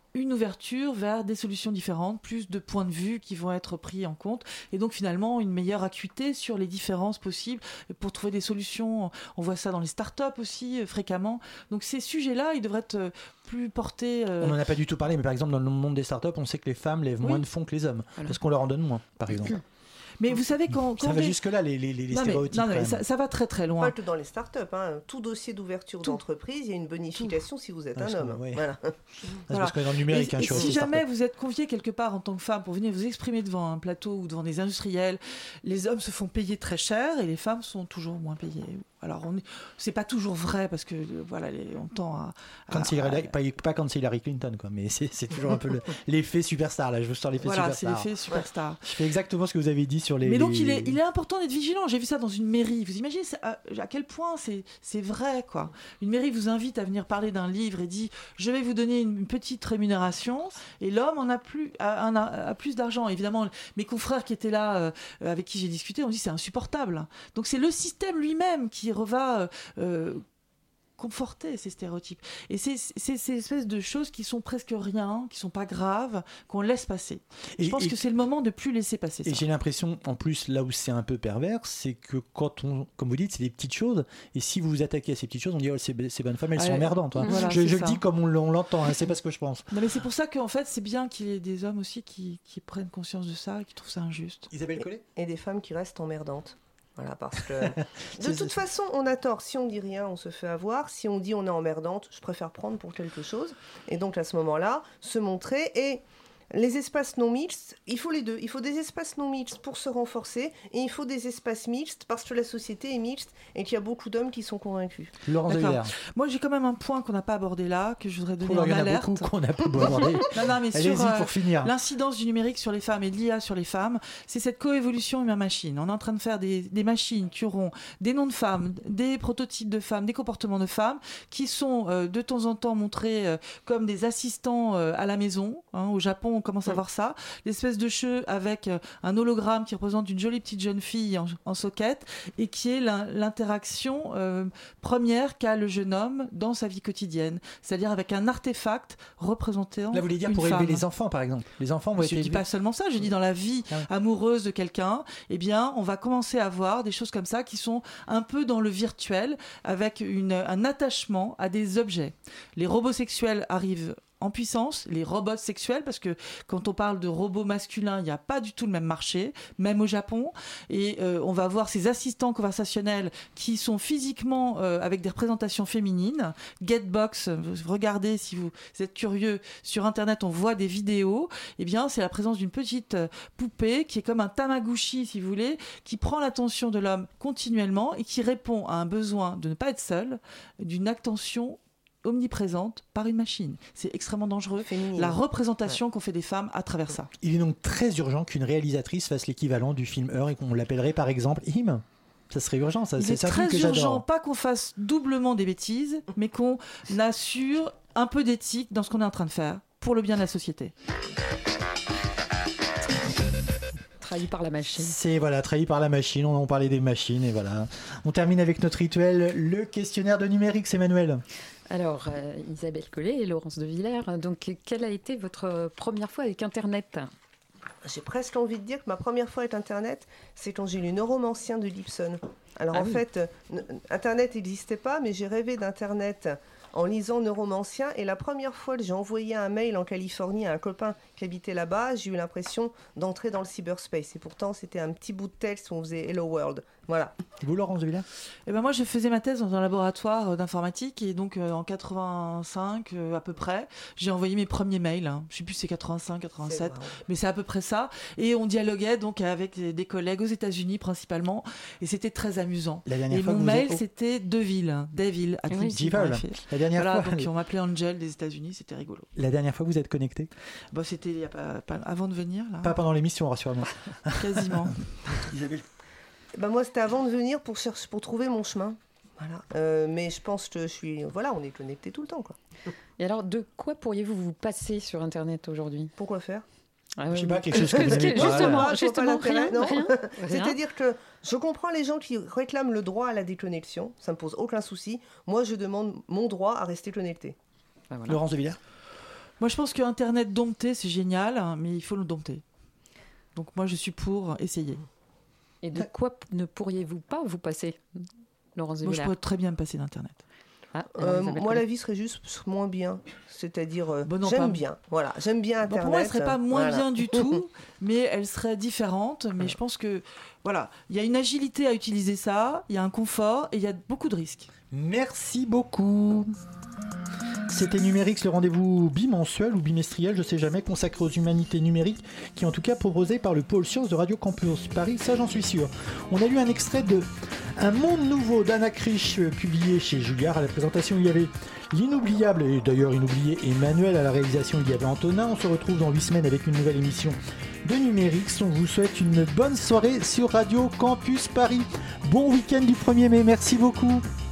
une ouverture vers des solutions différentes, plus de points de vue qui vont être pris en compte, et donc finalement une meilleure acuité sur les différences possibles pour trouver des solutions. On voit ça dans les startups aussi euh, fréquemment. Donc ces sujets-là, ils devraient être euh, plus portés. Euh... On n'en a pas du tout parlé, mais par exemple dans le monde des startups, on sait que les femmes lèvent Oui. moins de fonds que les hommes, Voilà. parce qu'on leur en donne moins, par exemple. Mais vous savez, quand. Ça quand va des- jusque-là, les, les, les Non, mais- stéréotypes. non, mais quand même. ça, ça va très très loin. Pas que dans les startups, hein. Tout dossier d'ouverture d'entreprise, il y a une bonification si vous êtes Ah, un ça, homme. ouais. Voilà. Ah, c'est parce que dans le numérique, Et- hein, et je suis si aussi jamais start-up. vous êtes convié quelque part en tant que femme pour venir vous exprimer devant un plateau ou devant des industriels, les hommes se font payer très cher et les femmes sont toujours moins payées. Alors, on est... c'est pas toujours vrai parce que euh, voilà, les... on tend à. Quand à- c'est Hillary- pas, pas quand c'est Hillary Clinton, quoi, mais c'est, c'est toujours un peu le- l'effet superstar. Là, je vous sors l'effet Voilà, superstar. c'est l'effet superstar. Je fais exactement ce que vous avez dit sur les. Mais donc les- il est, il est important d'être vigilant. J'ai vu ça dans une mairie. Vous imaginez c'est à, à quel point c'est, c'est vrai, quoi. Une mairie vous invite à venir parler d'un livre et dit je vais vous donner une petite rémunération et l'homme en a plus, a, en a, a plus d'argent. Évidemment, mes confrères qui étaient là, euh, avec qui j'ai discuté, ont dit c'est insupportable. Donc c'est le système lui-même qui va euh, euh, conforter ces stéréotypes. Et c'est, c'est ces espèces de choses qui sont presque rien, qui sont pas graves, qu'on laisse passer. Et- je pense et- que c'est le moment de plus laisser passer ça. Et j'ai l'impression, en plus, là où c'est un peu pervers, c'est que quand on, comme vous dites, c'est des petites choses, et si vous vous attaquez à ces petites choses, on dit oh, ces, ces bonnes femmes, elles Ouais. sont emmerdantes. hein. Voilà, je c'est je le ça. dis comme on, l- on l'entend, hein, c'est pas ce que je pense. Non, mais c'est pour ça qu'en fait, c'est bien qu'il y ait des hommes aussi qui, qui prennent conscience de ça et qui trouvent ça injuste. Isabelle Collet ? Et des femmes qui restent emmerdantes. Voilà, parce que C'est- de toute façon, on a tort. Si on dit rien, on se fait avoir. Si on dit on est emmerdante, je préfère prendre pour quelque chose. Et donc à ce moment-là, se montrer. Et les espaces non mixtes, il faut les deux. Il faut des espaces non mixtes pour se renforcer, et il faut des espaces mixtes parce que la société est mixte et qu'il y a beaucoup d'hommes qui sont convaincus. Laurence de D'accord. Villers. Moi, j'ai quand même un point qu'on n'a pas abordé là, que je voudrais donner Oh là, en il y en a alerte. beaucoup qu'on n'a pas abordé. Non, non, mais Allez-y sur euh, pour finir. l'incidence du numérique sur les femmes et de l'I A sur les femmes, c'est cette coévolution humain-machine. On est en train de faire des, des machines qui auront des noms de femmes, des prototypes de femmes, des comportements de femmes, qui sont euh, de temps en temps montrés euh, comme des assistants euh, à la maison. Hein. Au Japon, on commence à voir ça. L'espèce de jeu avec euh, un hologramme qui représente une jolie petite jeune fille en, en socket et qui est l'in- l'interaction euh, première qu'a le jeune homme dans sa vie quotidienne. C'est-à-dire avec un artefact représentant Là, vous voulez dire une pour élever femme. les enfants, par exemple. Les enfants vont Je être ne dis élevés. pas seulement ça, je dis dans la vie amoureuse de quelqu'un, eh bien, on va commencer à voir des choses comme ça qui sont un peu dans le virtuel, avec une, un attachement à des objets. Les robots sexuels arrivent en puissance, les robots sexuels, parce que quand on parle de robots masculins, il n'y a pas du tout le même marché, même au Japon, et euh, on va voir ces assistants conversationnels qui sont physiquement euh, avec des représentations féminines. Getbox, euh, regardez si vous êtes curieux, sur Internet, on voit des vidéos, eh bien, c'est la présence d'une petite euh, poupée qui est comme un Tamagotchi, si vous voulez, qui prend l'attention de l'homme continuellement et qui répond à un besoin de ne pas être seul, d'une attention omniprésente par une machine. C'est extrêmement dangereux. La représentation qu'on fait des femmes à travers ça. Il est donc très urgent qu'une réalisatrice fasse l'équivalent du film Heure et qu'on l'appellerait par exemple Him. Ça serait urgent, ça. Il c'est est un film très que urgent, j'adore. pas qu'on fasse doublement des bêtises, mais qu'on assure un peu d'éthique dans ce qu'on est en train de faire pour le bien de la société. Trahi par la machine. C'est voilà, trahi par la machine, on en parlait des machines et voilà. On termine avec notre rituel, le questionnaire de numérique, c'est Manuel. Alors, euh, Isabelle Collet et Laurence de Villers, donc quelle a été votre première fois avec Internet ? J'ai presque envie de dire que ma première fois avec Internet, c'est quand j'ai lu Neuromancien de Gibson. Alors Ah en oui. fait, euh, Internet n'existait pas, mais j'ai rêvé d'Internet en lisant Neuromancien. Et la première fois que j'ai envoyé un mail en Californie à un copain qui habitait là-bas, j'ai eu l'impression d'entrer dans le cyberspace. Et pourtant, c'était un petit bout de texte où on faisait Hello World. Voilà. Vous, Laurence de Villers ? Eh ben moi, je faisais ma thèse dans un laboratoire euh, d'informatique et donc euh, en quatre-vingt-cinq euh, à peu près, j'ai envoyé mes premiers mails. Hein. Je sais plus si c'est quatre-vingt-cinq, quatre-vingt-sept, mais c'est à peu près ça. Et on dialoguait donc avec des collègues aux États-Unis principalement, et c'était très amusant. La dernière et fois mon que vous mail, êtes- c'était Deville, hein, Deville, à Oui, Clemson point F R. Devil. La dernière Voilà, fois- donc on m'appelait Angel des États-Unis, c'était rigolo. La dernière fois que vous êtes connecté ? Bon, c'était il y a pas, pas- avant de venir là. Pas pendant l'émission, rassure-moi. Quasiment. Isabelle. Ben moi, c'était avant de venir pour, chercher, pour trouver mon chemin. Voilà. Euh, mais je pense que je suis... Voilà, on est connecté tout le temps, quoi. Et alors, de quoi pourriez-vous vous passer sur Internet aujourd'hui ? Pourquoi faire Ah, Je sais oui. pas, quelque chose que vous Parce n'aimez pas. Justement, Ah, je vois pas justement l'intérêt, rien, non. rien, rien. C'est-à-dire que je comprends les gens qui réclament le droit à la déconnexion, ça me pose aucun souci. Moi, je demande mon droit à rester connecté. Ah, voilà. Laurence de Villers ? Moi, je pense que Internet dompté, c'est génial, hein, mais il faut le dompter. Donc moi, je suis pour essayer. Et de quoi p- ne pourriez-vous pas vous passer, Laurence de Moi, je Villers? pourrais très bien me passer d'Internet. Ah, Euh, alors, Isabelle moi, Collet. la vie serait juste moins bien. C'est-à-dire, euh, Bon, non, j'aime pas- bien. Voilà, j'aime bien Bon, Internet. pour moi, elle serait pas moins Voilà. bien du tout, mais elle serait différente. Mais je pense que, voilà, il y a une agilité à utiliser ça, il y a un confort et il y a beaucoup de risques. Merci beaucoup. C'était Numérix, le rendez-vous bimensuel ou bimestriel, je sais jamais, consacré aux humanités numériques, qui est en tout cas proposé par le pôle sciences de Radio Campus Paris, ça j'en suis sûr. On a lu un extrait de Un monde nouveau d'Anna Krisch, euh, publié chez Julliard. À la présentation, il y avait l'inoubliable, et d'ailleurs inoublié, Emmanuel. À la réalisation, il y avait Antonin. On se retrouve dans huit semaines avec une nouvelle émission de Numérix. On vous souhaite une bonne soirée sur Radio Campus Paris. Bon week-end du premier mai, merci beaucoup.